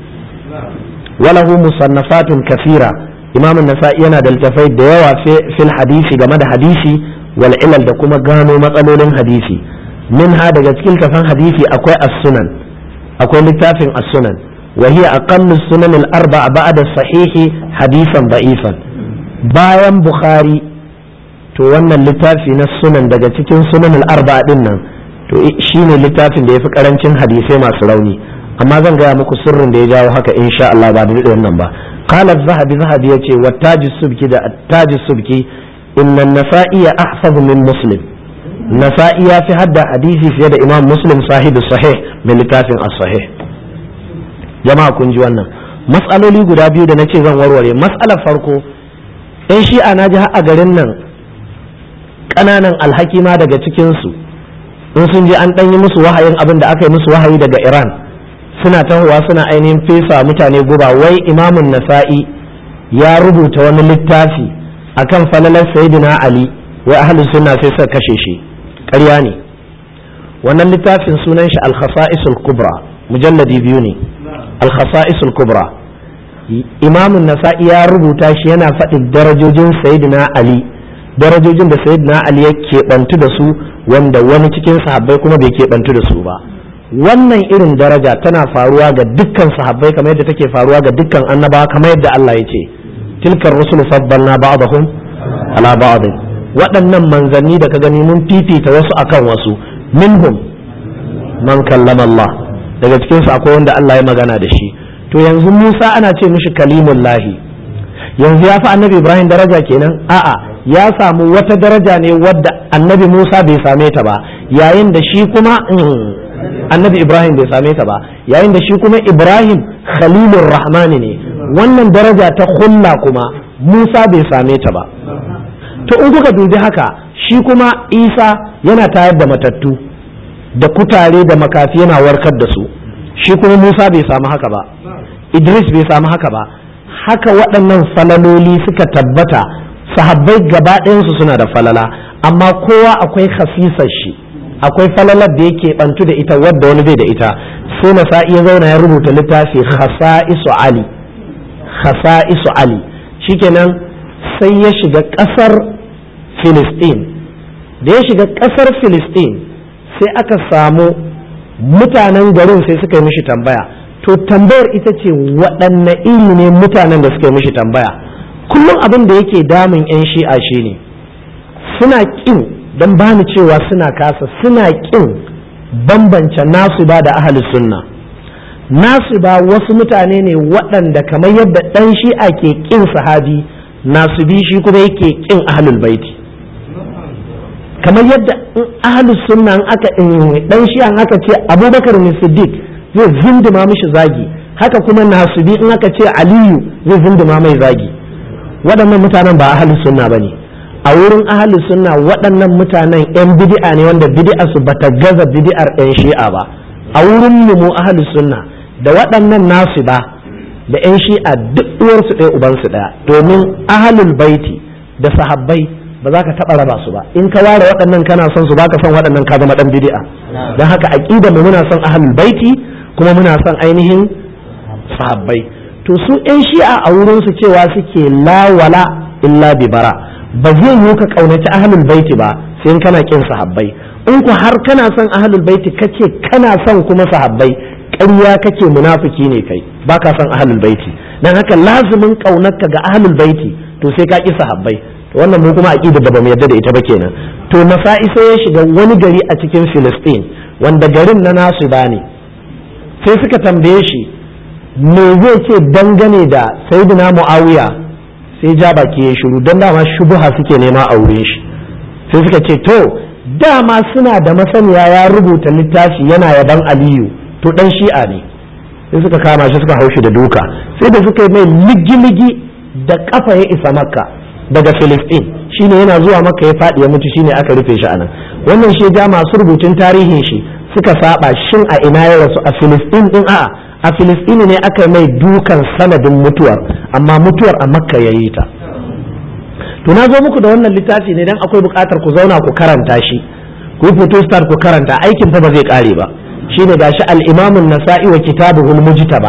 وله مصنفات كثيرة إمام النسائي أنا دلتفيد ديوة في, في الحديث جمد حديثي والعلل دكما قانوا مطلول حديثي من هذا جتكيل كفان حديثي أكوى السنن أكوى لتافن السنن وهي أقل السنن الأربع بعد الصحيح حديثا ضعيفا بايم بخاري to wannan littafi na sunan daga cikin sunan al-arba'a din nan to shine littafin da yafi karancin hadisai masu rauni amma zan gaya muku sirrin da ya jawo haka insha Allah ba da wannan ba qala az-zahabi zahabi yace wa taji subki da taji subki inna an-nasa'i ahfaz min muslim nasa'i ya fi hadda hadisi fiye da imam muslim sahibi sahih min littafin as-sahih jama'a kun ji wannan mas'aloli guda biyu da nace zan warware mas'alar farko in shi'a naji har a garin nan kananan alhakima daga cikin su in sun je an dan yi musu wahayin abin da aka yi musu wahayi daga Iran suna tahowa suna ainihin fesa mutane guba wai imamun nasa'i ya rubuta wani littafi akan falalar sayyidina ali wai ahlus sunna sai suka kashe shi ƙarya ne wannan littafin sunan shi al-khasa'isul kubra mujalladi biyu ne al-khasa'isul kubra imamun nasa'i ya rubuta shi yana faɗin darajojin sayyidina ali darajojin da sayyidina ali ya keɓantu da su wanda wani cikin sahabbai kuma bai keɓantu da su ba wannan irin daraja tana faruwa ga dukkan sahabbai kamar yadda take faruwa ga dukkan annabawa kamar yadda Allah ya ce tilkar rusul faddalna ba'dahum ala ba'd waɗannan manzanni da ka gani mun fifita wasu akan wasu minhum man kallama Allah daga cikin su akwai wanda Allah ya magana da shi to yanzu Musa ana ce mishi kalimullahi yanzu ya fi annabi Ibrahim daraja kenan a'a ya samu wata daraja ne wadda annabi Musa bai same ta ba yayin da shi kuma annabi Ibrahim bai same ta ba yayin da shi kuma Ibrahim khalilur rahmani ne wannan daraja ta hulla kuma Musa bai same ta ba to in kuka dubi haka shi kuma Isa yana tayar da matattu da kutare da makafi yana warkar da su shi kuma Musa bai samu haka ba Idris bai samu haka ba haka waɗannan falaloli suka tabbata sahabbai gaba ɗayansu suna da falala amma kowa akwai khasisar shi akwai falalar da yake bantu da ita wadda wani bai da ita sai nasa'i ya zauna ya rubuta littafi khasa'isu ali khasa'isu ali shikenan sai ya shiga ƙasar Filistin da ya shiga ƙasar Filistin sai aka samu mutanen garin sai suka yi mishi tambaya to tambayar ita ce waɗanne iri ne mutanen da suka yi mishi tambaya kullum abin da yake damun 'yan shi'a shine suna ƙin don bani cewa suna kasa suna ƙin bambance nasu ba da ahli sunna nasu ba wasu mutane ne waɗanda kamar yadda ɗan shi'a ke ƙin sahabi nasu bi shi kuma yake ƙin ahlul baiti kamar yadda ahlus sunna aka ɗan shi'a aka ce abubakar ne siddiq zai zinduma mishi zagi haka kuma nasu bi in aka ce aliyu zai zinduma mai zagi waɗannan mutanen ba ahlus sunna bane a wurin ahli sunna waɗannan mutanen yan bid'a ne wanda bid'a su bata gaza bid'ar ɗan shi'a ba a wurin mu mu ahli sunna da waɗannan nasu ba da yan shi'a duk uwarsu ɗaya ubansu ɗaya domin ahlul baiti da sahabbai ba za ka taɓa raba su ba in ka ware waɗannan kana son su baka son waɗannan ka zama ɗan bid'a don haka aqida mu muna son ahlul baiti kuma muna son ainihin sahabbai to su ƴan shi'a a wurin su cewa suke la wala illa bi bara ba zai yi ka kaunaci ahlul baiti ba sai in kana kin sahabbai in ku har kana son ahlul baiti kace kana son kuma sahabbai ƙarya kake munafiki ne kai baka son ahlul baiti dan haka lazumin kaunarka ga ahlul baiti to sai ka ki sahabbai to wannan mu kuma aqida da bamu yarda da ita ba kenan to nasa'i sai ya shiga wani gari a cikin Filistin wanda garin na nasu bane sai suka tambaye shi me zai ce dangane da sayyidina Muawiya sai ja baki ya shiru dan dama shubuha suke nema a wurin shi sai suka ce to dama suna da masaniya ya rubuta littafi yana yaban Aliyu to dan shi'a ne sai suka kama shi suka haushi da duka sai da suka yi mai ligi-ligi da kafa ya isa makka daga Filistin shine yana zuwa makka ya faɗi ya mutu shine aka rufe shi anan wannan shi ja masu rubutun tarihin shi suka saba shin a ina ya rasu a Filistin din a'a a Filistin ne aka mai dukan sanadin mutuwar amma mutuwar a makka ya yi ta to na zo muku da wannan littafi ne dan akwai buƙatar ku zauna ku karanta shi ku photo start ku karanta aikin fa ba zai kare ba shine gashi al-Imam an-Nasa'i wa kitabuhu al-Mujtaba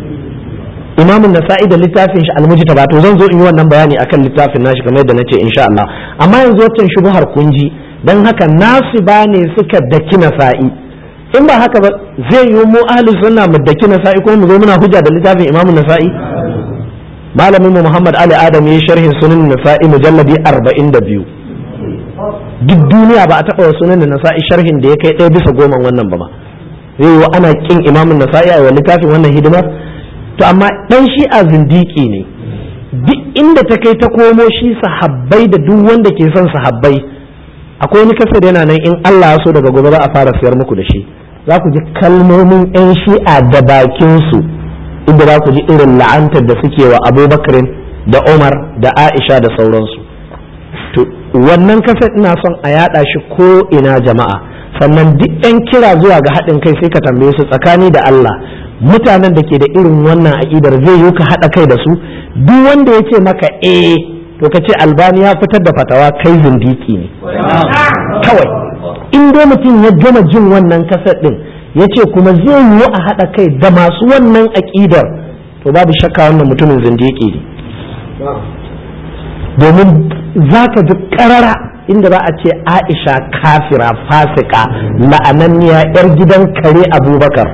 Imam an-Nasa'i da littafin shi al-Mujtaba to zan zo in yi wannan bayani akan littafin nashi kamar yadda nace insha Allah amma yanzu wancan shubuhar kunji dan haka nasu bane suka daki Nasa'i in ba haka ba zai yi mu ahli sunna mu daki Nasa'i ko mu zo muna hujja da littafin Imam an-Nasa'i malamin mu Muhammad Ali Adam yayi sharhin sunan Nasa'i mujalladi arba'in da biyu duk duniya ba a taɓa wa sunan Nasa'i sharhin da ya kai ɗaya bisa goma wannan ba ma zai yi ana kin imamun Nasa'i a littafin wannan hidimar to amma dan shi'a zindiki ne duk inda ta kai ta komo shi sahabbai da duk wanda ke son sahabbai akwai wani kasar yana nan in Allah ya so daga gobe za a fara siyar muku da shi za ku ji kalmomin yan shi'a da bakin su inda za ku ji irin la'antar da suke wa Abubakar da Umar da Aisha da sauransu to wannan kasar ina son a yada shi ko ina jama'a sannan duk yan kira zuwa ga haɗin kai sai ka tambaye su tsakani da Allah mutanen da ke da irin wannan aƙidar zai yi ka haɗa kai da su duk wanda ya ce maka eh to ka ce Albani ya fitar da fatawa kai zindiki ne kawai in dai mutum ya gama jin wannan kasar ɗin ya ce kuma zai yi a haɗa kai da masu wannan aƙidar to babu shakka wannan mutumin zindiki ne domin za ka ji ƙarara inda za a ce Aisha kafira fasika la'ananniya yar gidan kare Abubakar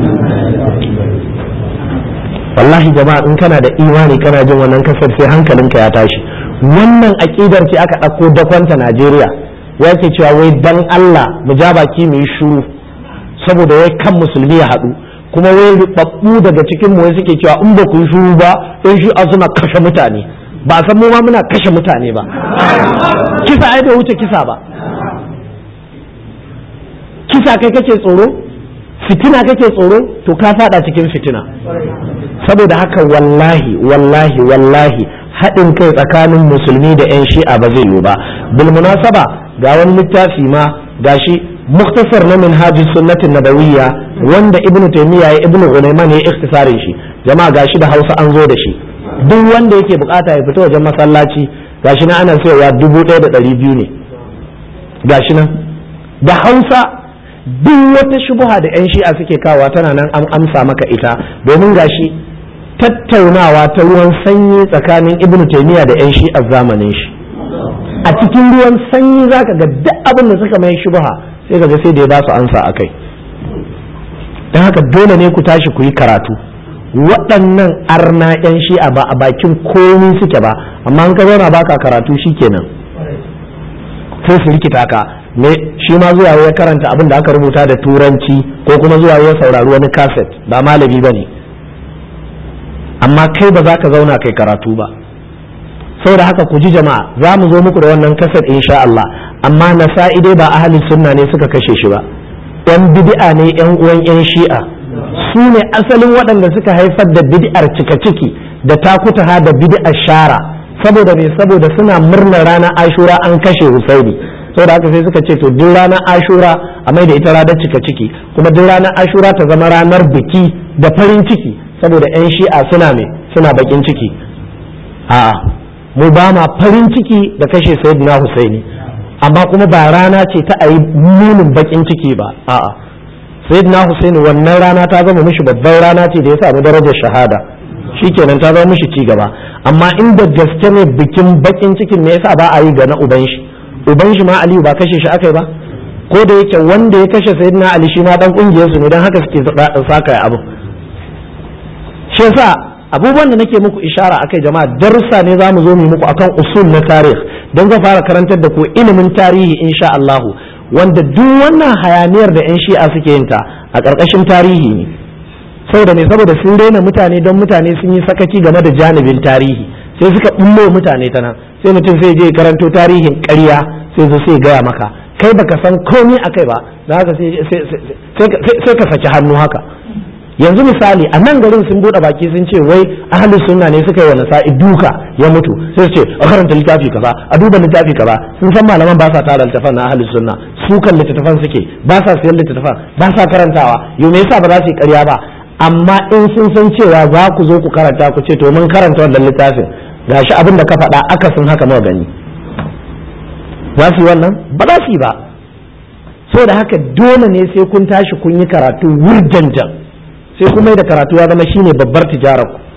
wallahi jama'a in kana da imani kana jin wannan kasar sai hankalinka ya tashi wannan aƙidar ce aka ɗauko dakonta Najeriya yake cewa wai dan Allah mu ja baki mu yi shuru saboda wai kan musulmi ya haɗu kuma wai rubabbu daga cikin mu suke cewa in ba ku yi shuru ba dan shi suna kashe mutane ba san mu ma muna kashe mutane ba kisa ai bai wuce kisa ba kisa kai kake tsoro fitina kake tsoro to ka fada cikin fitina saboda haka wallahi wallahi wallahi haɗin kai tsakanin musulmi da 'yan shi'a ba zai yiwu ba bil munasaba ga wani littafi ma gashi muktasar na minhaj sunnatin nabawiyya wanda ibnu taymiya ya ibnu ghulaiman ya ikhtisarin shi jama'a gashi da Hausa an zo da shi duk wanda yake bukata ya fito wajen masallaci gashi nan ana sayarwa dubu ɗaya da ɗari biyu ne gashi nan da Hausa duk wata shubuha da 'yan shi'a suke kawa tana nan an amsa maka ita domin gashi tattaunawa ta ruwan sanyi tsakanin ibn taymiya da 'yan shi'a zamanin shi a cikin ruwan sanyi zaka ga duk abin da suka mai shubuha sai ka ga sai da ya ba su ansa akai dan haka dole ne ku tashi ku yi karatu waɗannan arna 'yan shi'a ba a bakin komai suke ba amma an ka zauna baka karatu shikenan sai su rikita ka me shi ma zuwa ya karanta abin da aka rubuta da turanci ko kuma zuwa ya saurari wani kaset ba malami bane amma kai ba za ka zauna kai karatu ba saboda haka ku ji jama'a za mu zo muku da wannan kaset insha Allah amma nasa'i dai ba ahli sunna ne suka kashe shi ba yan bid'a ne yan uwan yan shi'a su ne asalin waɗanda suka haifar da bid'ar cika ciki da takutaha da bid'ar shara saboda me saboda suna murnar ranar ashura an kashe Husaini saboda haka sai suka ce to duk ranar ashura a mai da ita ranar cika ciki kuma duk ranar ashura ta zama ranar biki da farin ciki saboda yan shi'a suna me suna bakin ciki a mu ba ma farin ciki da kashe sayyidina Husaini amma kuma ba rana ce ta ayi munin bakin ciki ba a'a sayyidina Husaini wannan rana ta zama mishi babbar rana ce da ya samu darajar shahada shikenan ta zama mishi ci gaba amma inda gaske ne bikin bakin cikin me yasa ba a yi ga na uban shi uban shi ma Aliyu ba kashe shi akai ba ko da yake wanda ya kashe sayyidina Ali shi ma dan kungiyar su ne dan haka suke saka abu shi yasa abubuwan da nake muku ishara akai jama'a darussa ne zamu zo mu muku akan usul na tarih dan ga fara karantar da ku ilimin tarihi insha Allah wanda duk wannan hayaniyar da yan shi'a suke yin ta a ƙarƙashin tarihi ne saboda ne saboda sun daina mutane don mutane sun yi sakaci game da janibin tarihi sai suka bullo mutane ta nan sai mutum sai je karanto tarihin ƙarya sai zo sai gaya maka kai baka san komai akai ba da haka sai ka saki hannu haka yanzu misali a nan garin sun bude baki sun ce wai ahlus sunna ne suka yi wa nasa'i duka ya mutu sai su ce a karanta littafi kaza a duba littafi kaza sun san malaman ba sa tara littafan na ahlus sunna su kan littattafan suke ba sa siyan littattafan ba sa karantawa yau me yasa ba za su yi ƙarya ba amma in sun san cewa za ku zo ku karanta ku ce to mun karanta wannan littafin gashi abin da ka faɗa akasin haka muka gani za su yi wannan ba za su yi ba saboda haka dole ne sai kun tashi kun yi karatu wurjanjan sai kuma da karatu ya zama shine babbar tijarar ku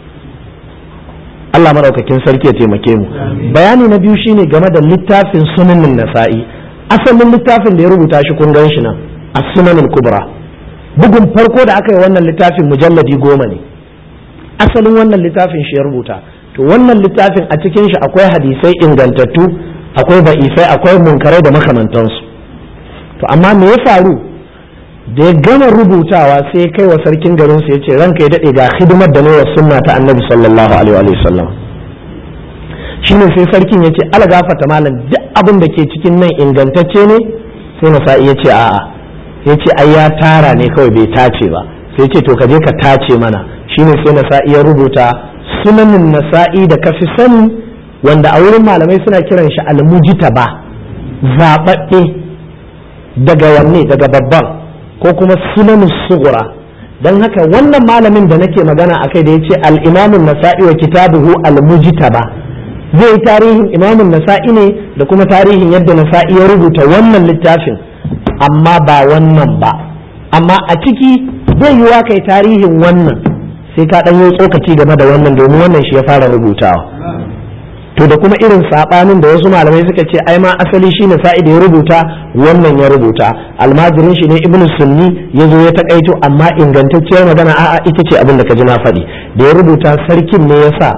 Allah madaukakin sarki ya taimake mu bayani na biyu shine game da littafin sunanin nasa'i asalin littafin da ya rubuta shi kun gan shi nan as-sunanul kubra bugun farko da aka yi wannan littafin mujalladi goma ne asalin wannan littafin shi ya rubuta to wannan littafin a cikin shi akwai hadisai ingantattu akwai ba'isai akwai munkarai da makamantansu to amma me ya faru da ya gama rubutawa sai kai wa sarkin garin su yace ranka ya dade ga hidimar da ne wa sunna ta annabi sallallahu alaihi wa sallam shine sai sarkin yace ala gafata malam duk abin da ke cikin nan ingantacce ne sai nasa'i yace a'a yace ai ya tara ne kawai bai tace ba sai yace to ka je ka tace mana shine sai nasa'i ya rubuta sunanin nasa'i da kafi sani wanda a wurin malamai suna kiran shi al-mujtaba zababbe daga wanne daga babban ko kuma sunanin sugura don haka wannan malamin da nake magana akai da yace al-imamun nasa'i wa kitabuhu al-mujtaba zai tarihin imamun nasa'i ne da kuma tarihin yadda nasa'i ya rubuta wannan littafin amma ba wannan ba amma a ciki zai yiwa kai tarihin wannan sai ka dan yi tsokaci game da wannan domin wannan shi ya fara rubutawa to da kuma irin sabanin da wasu malamai suka ce ai ma asali shine sa'i da ya rubuta wannan ya rubuta almajirin shi ne ibnu sunni ya zo ya takaito amma ingantacciyar magana a'a ita ce abin da ka ji na faɗi da ya rubuta sarkin ne yasa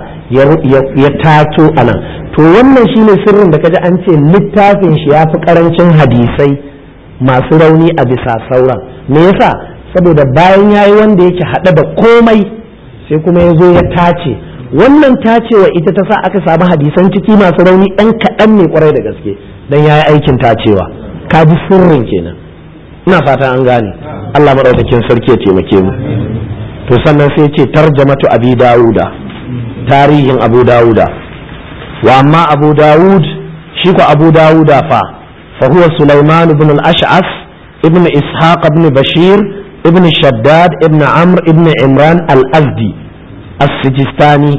ya tato anan to wannan shine sirrin da kaji an ce littafin shi ya fi karancin hadisai masu rauni a bisa sauran me yasa saboda bayan yayi wanda yake hada da komai sai kuma ya zo ya tace wannan tacewa ita ta sa aka samu hadisan ciki masu rauni ɗan kaɗan ne kwarai da gaske dan yayi aikin tacewa ka ji sirrin kenan ina fata an gane Allah madaukakin sarki ya taimake mu to sannan sai ce tarjamatu abi dauda tarihin abu dauda wa amma abu daud shi ko abu dauda fa fa huwa sulaiman ibn al-ash'as ibn ishaq ibn bashir ibn shaddad ibn amr ibn imran al-azdi as-sijistani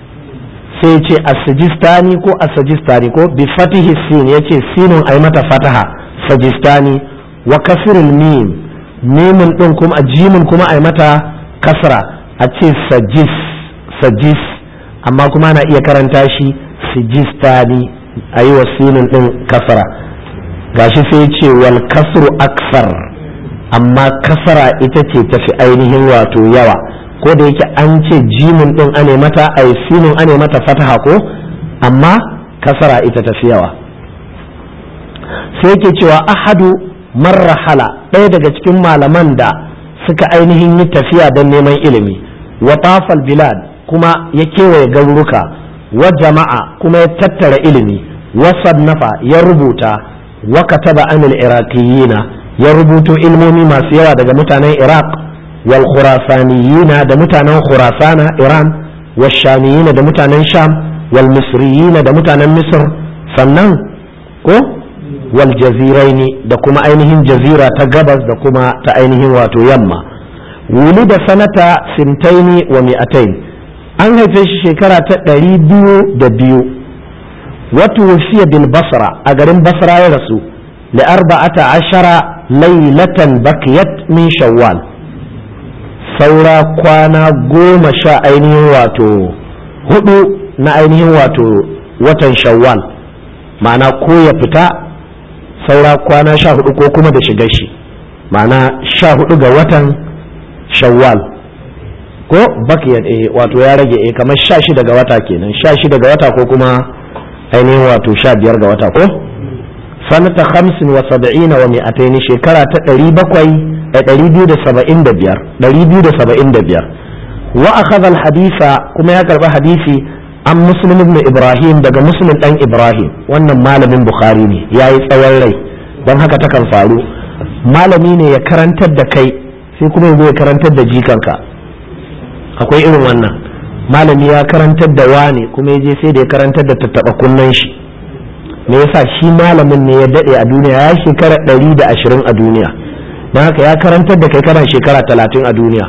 sai ce as-sijistani ko as-sijistani ko bi fatihi sin yace sinun ay mata fataha sajistani wa kasrul mim mimun din kuma jimin kuma ay mata kasra a ce sajis sajis amma kuma ana iya karanta shi sijistani ayi wa sinun din kasra gashi sai ce wal kasru aksar amma kasra ita ce tafi ainihin wato yawa ko da yake an ce jimin din ane mata ai sinin ane mata fataha ko amma kasara ita tafi yawa sai yake cewa ahadu marrahala ɗaya daga cikin malaman da suka ainihin yi tafiya don neman ilimi wa tafal bilad kuma ya kewaye garuruka wa jama'a kuma ya tattara ilimi wa sannafa ya rubuta wa kataba anil iraqiyina ya rubuto ilmomi masu yawa daga mutanen iraq والخراسانيين da mutanen khurasana iran والشاميين da mutanen sham والمصريين da mutanen misr sannan ko waljaziraini da kuma ainihin jazira ta gabas da kuma ta ainihin wato yamma wuli da sanata sintaini wa mi'atain an haife shi shekara ta ɗari biyu da biyu wata wufiya bil basra a garin basra ya rasu li arba'ata ashara laylatan bakiyat min shawwal saura kwana goma sha ainihin wato hudu na ainihin wato watan shawwal ma'ana ko ya fita saura kwana sha hudu ko kuma da shigar shi ma'ana sha hudu ga watan shawwal ko bakiyat eh wato ya rage eh kamar sha shida ga wata kenan sha shida ga wata ko kuma ainihin wato sha biyar ga wata ko sanata hamsin wa saba'in wa mi'ataini shekara ta ɗari bakwai da ɗari biyu da saba'in da biyar ɗari biyu da saba'in da biyar wa akhadha al-hadisa kuma ya karba hadisi an muslim ibn ibrahim daga muslim dan ibrahim wannan malamin bukhari ne yayi tsawon rai don haka takan faru malami ne ya karantar da kai sai kuma ya karantar da jikanka akwai irin wannan malami ya karantar da wani kuma ya je sai da ya karantar da tattaba kunnen shi me yasa shi malamin ne ya dade a duniya ya shekara ɗari da ashirin a duniya don haka ya karantar da kai kana shekara talatin a duniya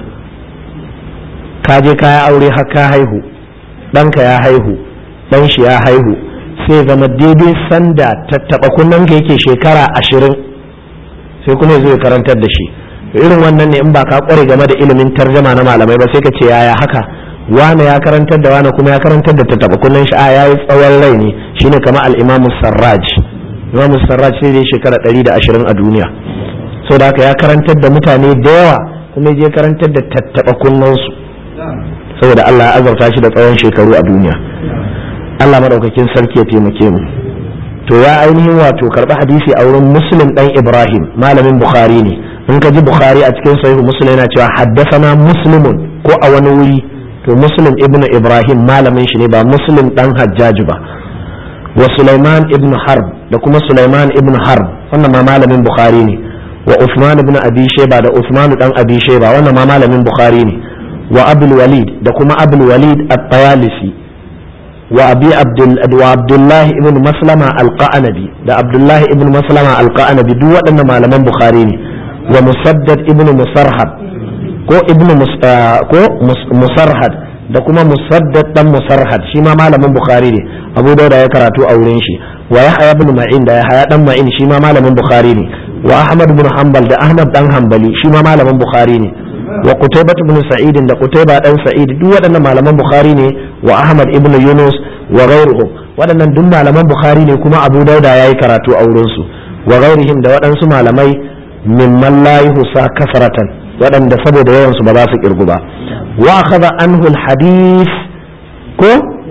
ka je ka ya aure har ka haihu ɗanka ya haihu ɗan shi ya haihu sai zama daidai sanda tattaba kunnen ka yake shekara ashirin sai kuma ya zo ya karantar da shi irin wannan ne in ba ka kware game da ilimin tarjama na malamai ba sai ka ce yaya haka wane ya karantar da wane kuma ya karantar da tattaba kunnen shi a yayi tsawon rai ne shine kamar al-Imam Sarraj Imam Sarraj sai dai shekara ɗari da ashirin a duniya saboda haka ya karantar da mutane da yawa kuma ya karantar da tattaba kunnen su saboda Allah ya azurta shi da tsawon shekaru a duniya Allah madaukakin sarki ya taimake mu to ya ainihin wato karbi hadisi a wurin Muslim dan Ibrahim malamin Bukhari ne in ka ji Bukhari a cikin sahihu Muslim yana cewa haddathana Muslimun ko a wani wuri to Muslim ibn Ibrahim malamin shi ne ba Muslim dan Hajjaj ba wa Sulaiman ibn Harb da kuma Sulaiman ibn Harb wannan ma malamin Bukhari ne wa Uthman ibn Abi Shayba da Uthman dan Abi Shayba wannan ma malamin Bukhari ne wa Abdul Walid da kuma Abdul Walid at-Tayalisi wa Abi Abdul wa Abdullah ibn Maslama al-Qanabi da Abdullah ibn Maslama al-Qanabi duk waɗannan malaman Bukhari ne wa Musaddad ibn Musarhad ko ibn ko Musarhad da kuma Musaddad dan Musarhad shi ma malamin Bukhari ne Abu Dawud ya karatu a wurin shi wa Yahya ibn Ma'in da Yahya dan Ma'in shi ma malamin Bukhari ne wa Ahmad ibn Hanbal da Ahmad dan Hanbali shi ma malamin Bukhari ne wa Qutaybah ibn Sa'id da Qutaybah dan Sa'id duk waɗannan malaman Bukhari ne wa Ahmad ibn Yunus wa ghayruhum waɗannan duk malaman Bukhari ne kuma Abu Dawud yayi karatu a wurin su wa ghayrihim da waɗansu malamai mimman la yuhsa kasratan waɗanda saboda yawan su ba za su kirgu ba wa akhadha anhu al-hadith ko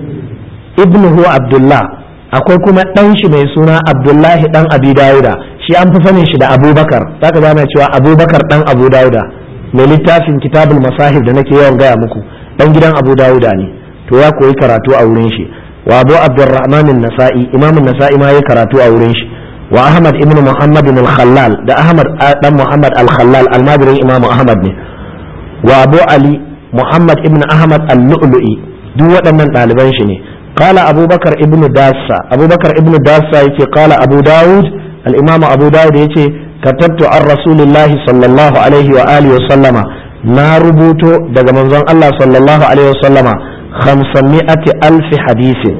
ibnuhu Abdullah akwai kuma dan shi mai suna Abdullah dan Abi Dawuda shi an fi sanin shi da Abubakar zaka gane cewa Abubakar dan Abu Dawuda mai littafin kitabul masahib da nake yawan gaya muku dan gidan Abu Dawuda ne to ya koyi karatu a wurin shi wa Abu Abdurrahman an-Nasa'i Imam an-Nasa'i ma ya karatu a wurin shi wa Ahmad ibn Muhammad al-Khallal da Ahmad dan Muhammad al-Khallal almajirin Imam Ahmad ne wa Abu Ali Muhammad ibn Ahmad al-Lu'lu'i duk waɗannan ɗaliban shi ne qala Abubakar ibn Dassa Abubakar ibn Dassa yake qala Abu Dawud al-Imam Abu Dawud yace katabtu an Rasulillah sallallahu alaihi wa alihi wa sallama na rubuto daga manzon Allah sallallahu alaihi wa sallama khamsami'ati alfi hadisin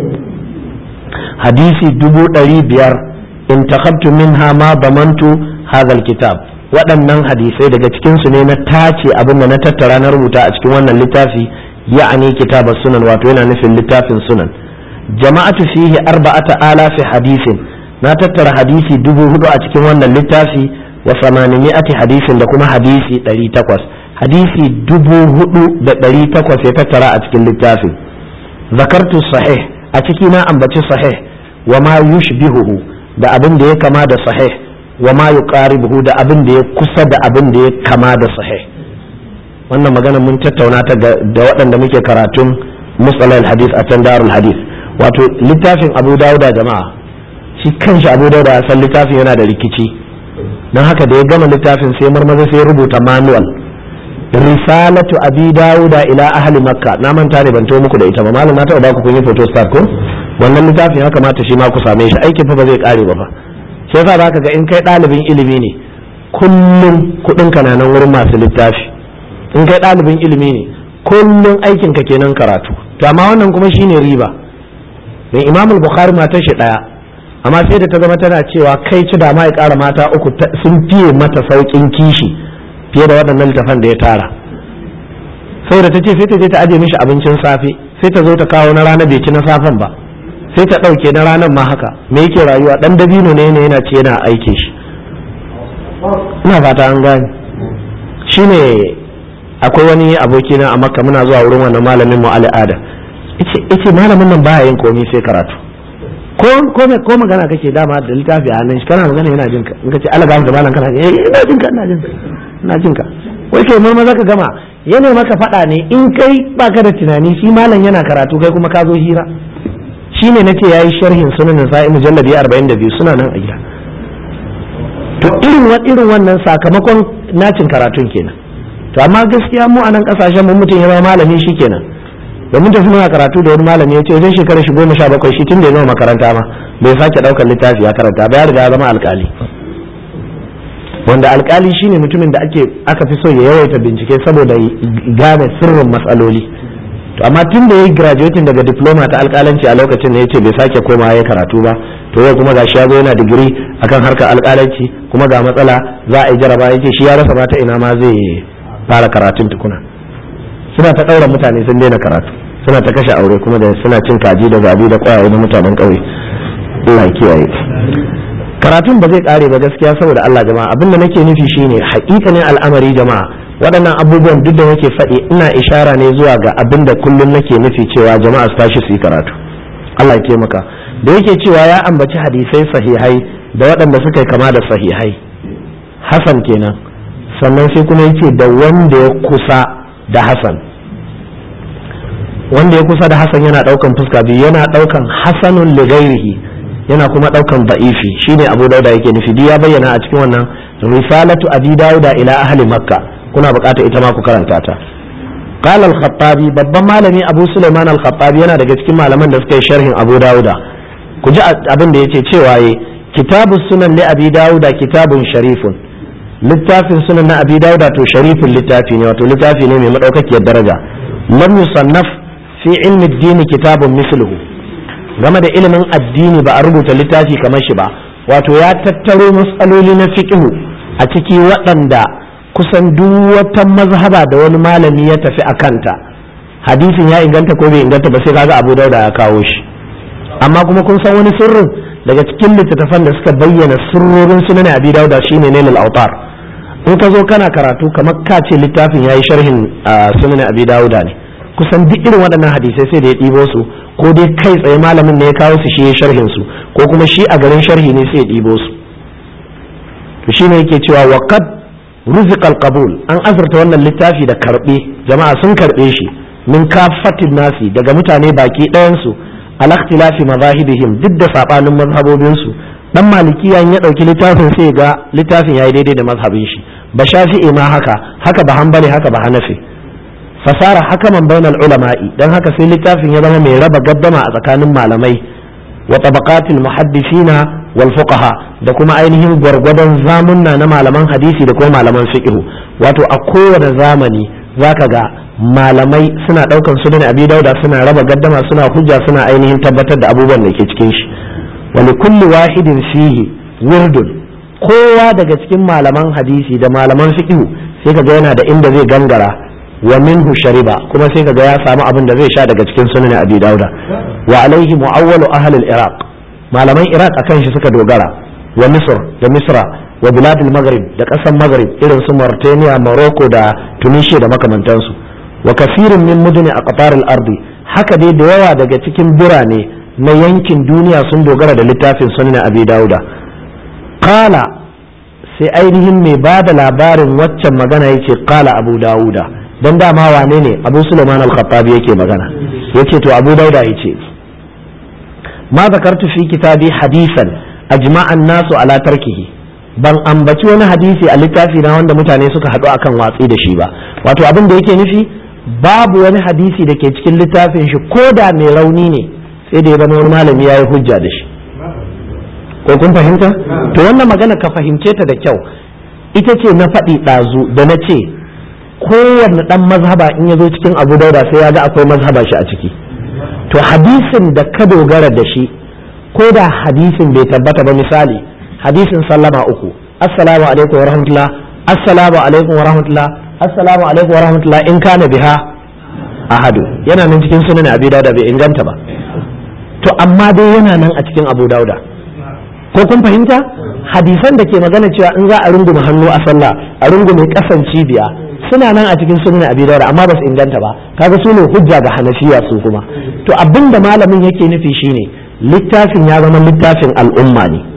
hadisi dubu ɗari biyar intakhabtu minha ma damantu hadha alkitab waɗannan hadisai daga cikin su ne na tace abin da na tattara na rubuta a cikin wannan littafi ya'ani kitab sunan wato yana nufin littafin sunan jama'atu fihi arba'ata alafi hadisin na tattara hadisi dubu hudu a cikin wannan littafi wa samaniyati hadisin da kuma hadisi ɗari takwas hadisi dubu hudu da ɗari takwas ya tattara a cikin littafin zakartu sahih a ciki na ambaci sahih wa ma yushbihuhu da abin da ya kama da sahih wa ma yuqaribuhu da abin da ya kusa da abin da ya kama da sahih wannan magana mun tattauna ta da waɗanda muke karatun musalal hadith a can darul hadith wato littafin Abu Dawuda jama'a shi kanshi Abu Dawuda ya san littafin yana da rikici don haka da ya gama littafin sai marmaza sai ya rubuta manual risalatu Abi Dawuda ila ahli Makka na manta ne ban to muku da ita ba malam na taɓa ba ku kun yi photostat ko wannan littafin ya kamata shi ma ku same shi aikin fa ba zai kare ba fa sai yasa zaka ga in kai ɗalibin ilimi ne kullum kuɗin ka na nan wurin masu littafi in kai ɗalibin ilimi ne kullum aikin ka kenan karatu to amma wannan kuma shine riba don Imam Bukhari matar shi daya amma sai da ta zama tana cewa kai ci da ma ya ƙara mata uku sun fiye mata saukin kishi fiye da waɗannan littafan da ya tara saboda ta ce sai ta je ta aje mishi abincin safe sai ta zo ta kawo na rana bai ci na safen ba sai ta ɗauke na ranar ma haka me yake rayuwa ɗan dabino ne ne yana ce yana aike shi ina fata an gane shine akwai wani abokina a Makka muna zuwa wurin wannan malamin mu al'ada yace malamin nan baya yin komai sai karatu ko ko ko magana kake dama da littafi a nan shi kana magana yana jinka in ka ce Allah ga malam kana eh ina jinka ina jinka ina jinka wai kai mun maza ka gama yana maka fada ne in kai baka da tunani shi malam yana karatu kai kuma ka zo hira shine nace yayi sharhin sunan sa'i mujalladi arba'in da biyu suna nan a gida to irin wa irin wannan sakamakon nacin karatun kenan to amma gaskiya mu a nan kasashen mu mutum ya zama malami shikenan da mun tafi muna karatu da wani malami ya ce wajen shekarar shi goma sha bakwai shi tun da ya zama makaranta ma bai sake daukar littafi ya karanta ba ya riga ya zama alkali wanda alkali shine mutumin da ake aka fi so ya yawaita bincike saboda gane sirrin matsaloli to amma tun da ya yi graduating daga diploma ta alkalanci a lokacin da ya ce bai sake koma ya karatu ba to yau kuma gashi ya zo yana digiri akan harkar alkalanci kuma ga matsala za a yi jaraba ya ce shi ya rasa mata ina ma zai fara karatun tukuna suna ta ɗaura mutane sun daina karatu suna ta kashe aure kuma da suna cin kaji da zabi da kwayaye na mutanen ƙauye Allah ya kiyaye karatun ba zai kare ba gaskiya saboda Allah jama'a abin da nake nufi shine haƙiƙanin al'amari jama'a waɗannan abubuwan duk da nake faɗi ina ishara ne zuwa ga abin da kullum nake nufi cewa jama'a su tashi su yi karatu Allah ya taimaka da yake cewa ya ambaci hadisai sahihai da waɗanda suka yi kama da sahihai Hasan kenan sannan sai kuma yace da wanda ya kusa da Hasan wanda ya kusa da Hasan yana daukan fuska biyu yana daukan hasanun li ghairihi yana kuma daukan da'ifi shine Abu Dauda yake nufi duk ya bayyana a cikin wannan risalatu Abi Dauda ila ahli Makka kuna bukata ita ma ku karanta ta qala al-Khattabi babban malami Abu Sulaiman al-Khattabi yana daga cikin malaman da suka yi sharhin Abu Dauda ku ji abin da yace cewa yi kitabus sunan li Abi Dauda kitabun sharifun littafin sunan na Abi Dauda to sharifin littafi ne wato littafi ne mai madaukakiyar daraja lam yusannaf fi ilmi ad-din kitabun misluhu game da ilimin addini ba a rubuta littafi kamar shi ba wato ya tattaro matsaloli na fiqhu a ciki waɗanda kusan duk wata mazhaba da wani malami ya tafi a kanta hadisin ya inganta ko bai inganta ba sai kaga Abu Dauda ya kawo shi amma kuma kun san wani sirrin daga cikin littattafan da suka bayyana sirrorin sunan Abi Dauda shine Nailul Awtar in ka zo kana karatu kamar ka ce littafin yayi sharhin sunan Abi Dauda ne kusan duk irin waɗannan hadisai sai da ya ɗibo su ko dai kai tsaye malamin ne ya kawo su shi ya sharhin su ko kuma shi a garin sharhi ne sai ya ɗibo su to shine yake cewa wa qad ruziqa al-qabul an azurta wannan littafi da karbe jama'a sun karbe shi min kafatin nasi daga mutane baki ɗayan su ala ikhtilafi mazahibihim duk da sabanin mazhabobin su dan malikiya ya dauki littafin sai ga littafin yayi daidai da mazhabin shi ba shafi'i ma haka haka ba hanbali haka ba hanafi fasara hakaman bainal ulama'i dan haka sai littafin ya zama mai raba gaddama a tsakanin malamai wa tabaqatil muhaddisina wal fuqaha da kuma ainihin gwargwadon zamunna na malaman hadisi da kuma malaman fiqh wato a kowane zamani zaka ga malamai suna daukan sunan Abi Dauda suna raba gaddama suna hujja suna ainihin tabbatar da abubuwan da ke cikin shi wa li kulli wahidin fihi wirdun kowa daga cikin malaman hadisi da malaman fiqh sai kaga yana da inda zai gangara wa minhu shariba kuma sai kaga ya samu abin da zai sha daga cikin sunan Abi Dauda wa alaihi mu'awwalu ahli al-Iraq malaman Iraq akan shi suka dogara wa Misr da Misra wa bilad al-Maghrib da kasan Maghrib irin su Mauritania Morocco da Tunisia da makamantansu wa kafirin min muduni aqtar al-ardi haka dai da yawa daga cikin birane na yankin duniya sun dogara da littafin sunan Abi Dauda qala sai ainihin mai bada labarin waccan magana yake qala Abu Dauda dan dama wane ne Abu Sulaiman al-Khattabi yake magana yace to Abu Dauda yace ma zakartu fi kitabi hadisan ajma'a an-nasu ala tarkihi ban ambaci wani hadisi a littafi na wanda mutane suka haɗu akan watsi da shi ba wato abin da yake nufi babu wani hadisi da ke cikin littafin shi ko da mai rauni ne sai da ya zama wani malami ya yi hujja da shi ko kun fahimta to wannan magana ka fahimce ta da kyau ita ce na faɗi ɗazu da na ce kowanne ɗan mazhaba in ya zo cikin Abu Dauda sai ya ga akwai mazhaba shi a ciki to to hadisin da ka dogara da shi ko da hadisin bai tabbata ba, misali hadisin sallama uku, assalamu alaikum wa rahmatullah, assalamu alaikum wa rahmatullah, assalamu alaikum wa rahmatullah, in kana biha ahadu, yana nan cikin sunan abi dauda, bai inganta ba, to amma dai yana nan a cikin abu dauda. Ko kun fahimta? Hadisan da ke magana cewa in za a rungume hannu a sallah a rungume kasan cibiya suna nan a cikin sunan abi dauda, amma ba su inganta ba. Kaga su ne hujja ga hanafiya su kuma. To abinda malamin yake nufi shine littafin ya zama littafin al'umma ne,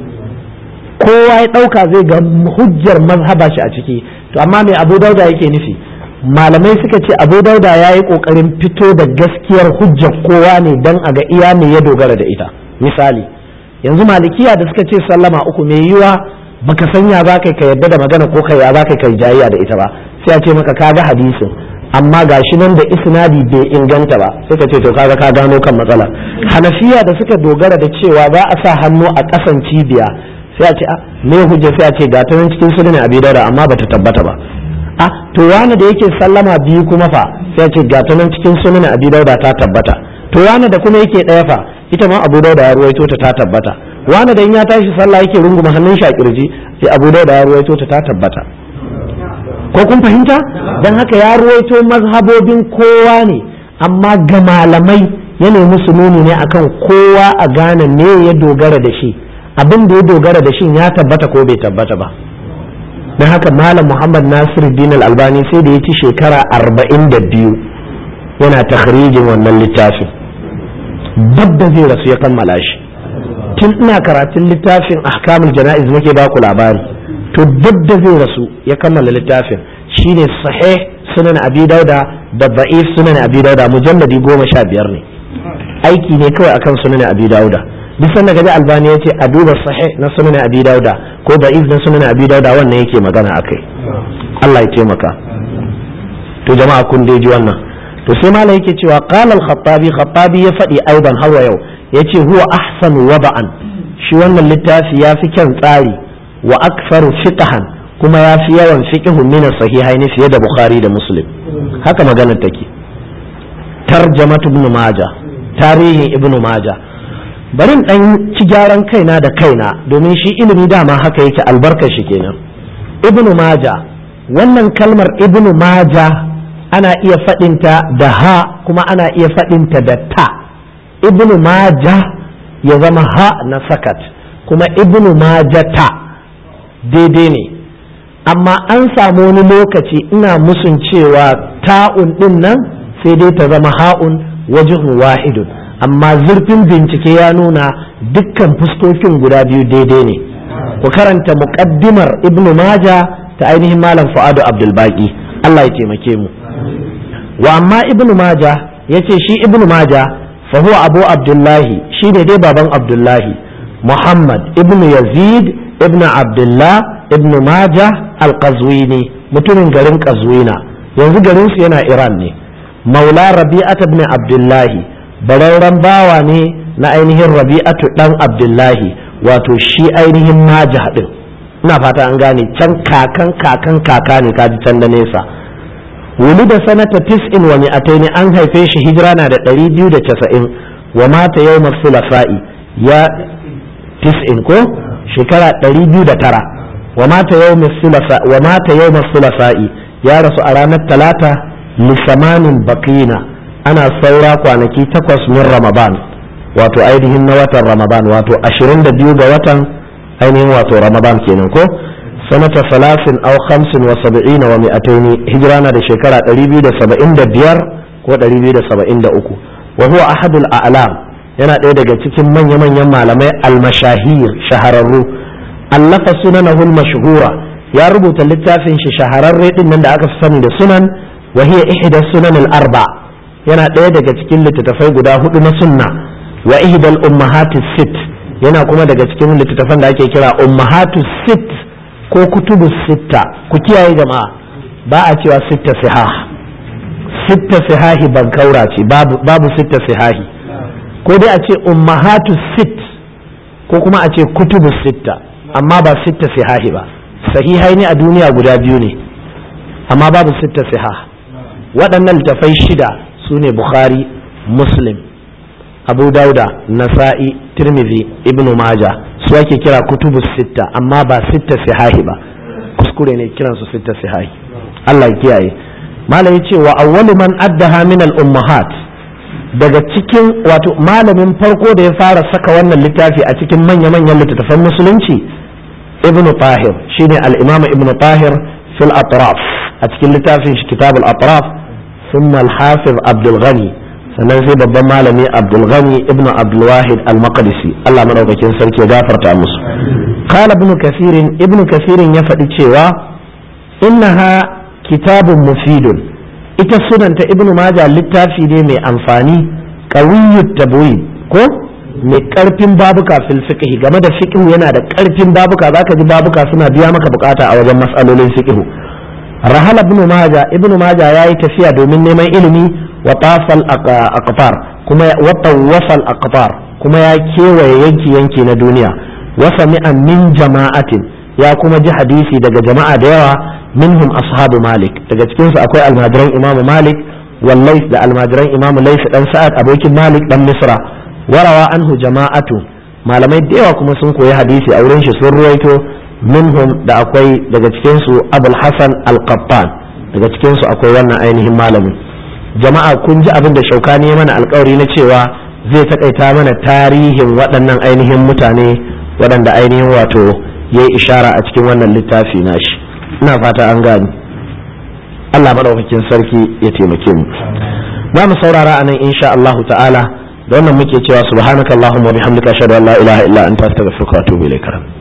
kowa ya dauka zai ga hujjar mazhaba shi a ciki. To amma me abu dauda yake nufi? Malamai suka ce abu dauda ya yi kokarin fito da gaskiyar hujjar kowa ne dan a ga iya me ya dogara da ita. Misali yanzu malikiya da suka ce sallama uku mai yiwa baka sanya za ka yadda da magana ko kai ya za ka kai jayayya da ita ba, sai a ce maka kaga hadisin amma gashi nan da isnadi bai inganta ba, sai ka ce to kaga ka gano kan matsala. Hanafiya da suka dogara da cewa za a sa hannu a kasan cibiya, sai a ce a me hujja, sai a ce ga ta nan cikin sunan abi dauda amma bata tabbata ba. A to wani da yake sallama biyu kuma fa, sai a ce ga ta nan cikin sunan abi dauda ta tabbata. To wani da kuma yake ɗaya fa, ita ma abu dauda ya ruwaito ta ta tabbata. Wani da in ya tashi sallah yake runguma hannun shi a kirji, sai abu dauda ya ruwaito ta ta tabbata. Ko kun fahimta? Dan haka ya ruwaito mazhabobin kowa ne, amma ga malamai ya nemi su nuni ne akan kowa a gane me ya dogara da shi, abin da ya dogara da shi ya tabbata ko bai tabbata ba. Dan haka malam Muhammad Nasiruddin Al-Albani sai da ya ci shekara arba'in da biyu yana takhrijin wannan littafin. Babda zai rasu ya kammala shi. Tun ina karatun littafin ahkamul jana'iz nake ba ku labari, to babda zai rasu ya kammala littafin shine sahih sunan abi dauda da da'if sunan abi dauda, mujalladi goma sha biyar ne, aiki ne kawai akan sunan abi dauda. Duk sanda gaji albani yace a duba sahih na sunan abi dauda ko da'if na sunan abi dauda, wannan yake magana akai. Allah ya taimaka. To jama'a kun dai ji wannan. To sai malai yake cewa qala al-khattabi, khattabi ya faɗi aidan hawa yau yace huwa ahsanu wada'an, shi wannan littafi ya fi kyan tsari, wa aktharu fiqhan, kuma ya fi yawan fiqhu min sahihaini fiye da bukhari da muslim. Haka maganar take. Tarjamatu ibn majah, tarihin ibn majah. Bari in dan ci gyaran kaina da kaina domin shi ilimi dama haka yake, albarkar shi kenan. Ibn majah, wannan kalmar ibn majah ana iya faɗinta da ha kuma ana iya faɗinta da ta. Ibnu majah ya zama ha na sakat, kuma ibnu majata daidai ne, amma an samu wani lokaci ina musun cewa ta'un din nan sai dai ta zama ha'un wajhun wahidun, amma zurfin bincike ya nuna dukkan fuskokin guda biyu daidai ne. Ku karanta muqaddimar ibnu majah ta ainihin malam Fuadu Abdul Baqi, Allah ya taimake mu. Wa amma ibnu majah yace shi ibnu majah fa huwa abu abdullahi, shine dai baban abdullahi, muhammad ibnu yazid ibnu abdullah ibnu majah al-qazwini, mutumin garin qazwina, yanzu garin su yana iran ne. Maula rabi'at ibn abdullahi, bararren bawa ne na ainihin rabi'atu dan abdullahi, wato shi ainihin majah din. Ina fata an gane, can kakan kakan kaka ne, kaji can da nesa. Wuli da sanata tis'in wa mi'ataini, an haife shi hijira na da ɗari biyu da casa'in, wa mata yau sulasa'i ya tis'in ko shekara ɗari biyu da tara, wa mata yau sulasa'i ya rasu a ranar talata lissamanin bakina, ana saura kwanaki takwas min ramadan, wato ainihin na watan ramadan, wato ashirin da biyu ga watan ainihin wato ramadan kenan ko. sanata salasin au hamsin wa saba'ina wa mi'ataini, hijira na da shekara ɗari biyu da saba'in da biyar ko ɗari biyu da saba'in da uku. Wa huwa ahadul a'lam, yana ɗaya daga cikin manya-manyan malamai al-mashahir, shahararru. Allafa sunanahul mashhura, ya rubuta littafin shi shahararre din nan da aka sani da sunan, wa hiya ihda sunan al-arba, yana ɗaya daga cikin littattafai guda hudu na sunna. Wa ihdal ummahatis sit, yana kuma daga cikin littattafan da ake kira ummahatus sit ko kutubu sitta. Ku kiyaye jama'a, ba a cewa sitta sihah, sitta sihahi ban kaura ce, babu, babu sitta sihahi, ko dai a ce ummahatu sit ko kuma a ce kutubu sitta, amma ba sitta sihahi ba. Sahihai ne a duniya guda biyu ne, amma babu sitta sihah. Waɗannan littafai shida su ne Bukhari, Muslim, abu dauda nasa'i tirmidhi ibnu majah su ake kira kutubu sitta amma ba sitta sihahi ba kuskure ne kiransu sitta sihahi Allah ya kiyaye malam yace wa awwalu man addaha min al ummahat daga cikin wato malamin farko da ya fara saka wannan littafi a cikin manya-manyan littattafan musulunci ibnu tahir shine al-imam ibnu tahir fil atraf a cikin littafin shi kitab al-atraf thumma al-hafiz abdul ghani sannan sai babban malami abdul ghani ibnu abdul wahid al-maqdisi Allah madaukakin sarki ya gafarta musu qala ibnu kathir ibnu kathir ya faɗi cewa innaha kitabun mufidun ita sunanta ibnu majah littafi ne mai amfani qawiyyut tabwid ko mai karfin babuka fil fiqh game da fiqh yana da karfin babuka zaka ji babuka suna biya maka bukata a wajen mas'alolin fiqh rahala ibnu majah ibnu majah yayi tafiya domin neman ilimi wa tafal aqtar kuma wa tawafal aqtar kuma ya kewaye yanki yanki na duniya wa sami'a min jama'atin ya kuma ji hadisi daga jama'a da yawa minhum ashabu malik daga cikin su akwai almajiran imamu malik wal lays da almajiran imamu lays dan sa'ad abokin malik dan misra warawa anhu jama'atu malamai da yawa kuma sun koyi hadisi a wurin shi sun ruwaito minhum da akwai daga cikin su abul hasan al-qattan daga cikin su akwai wannan ainihin malamin jama'a kun ji abin da shaukani ya mana alkawari na cewa zai takaita mana tarihin waɗannan ainihin mutane waɗanda ainihin wato ya yi ishara a cikin wannan littafi nashi ina fata an gani Allah madaukakin sarki ya taimake mu za mu saurara a nan insha Allahu ta'ala da wannan muke cewa subhanakallahumma wa bihamdika ashhadu an la ilaha illa anta astaghfiruka wa atubu ilaik.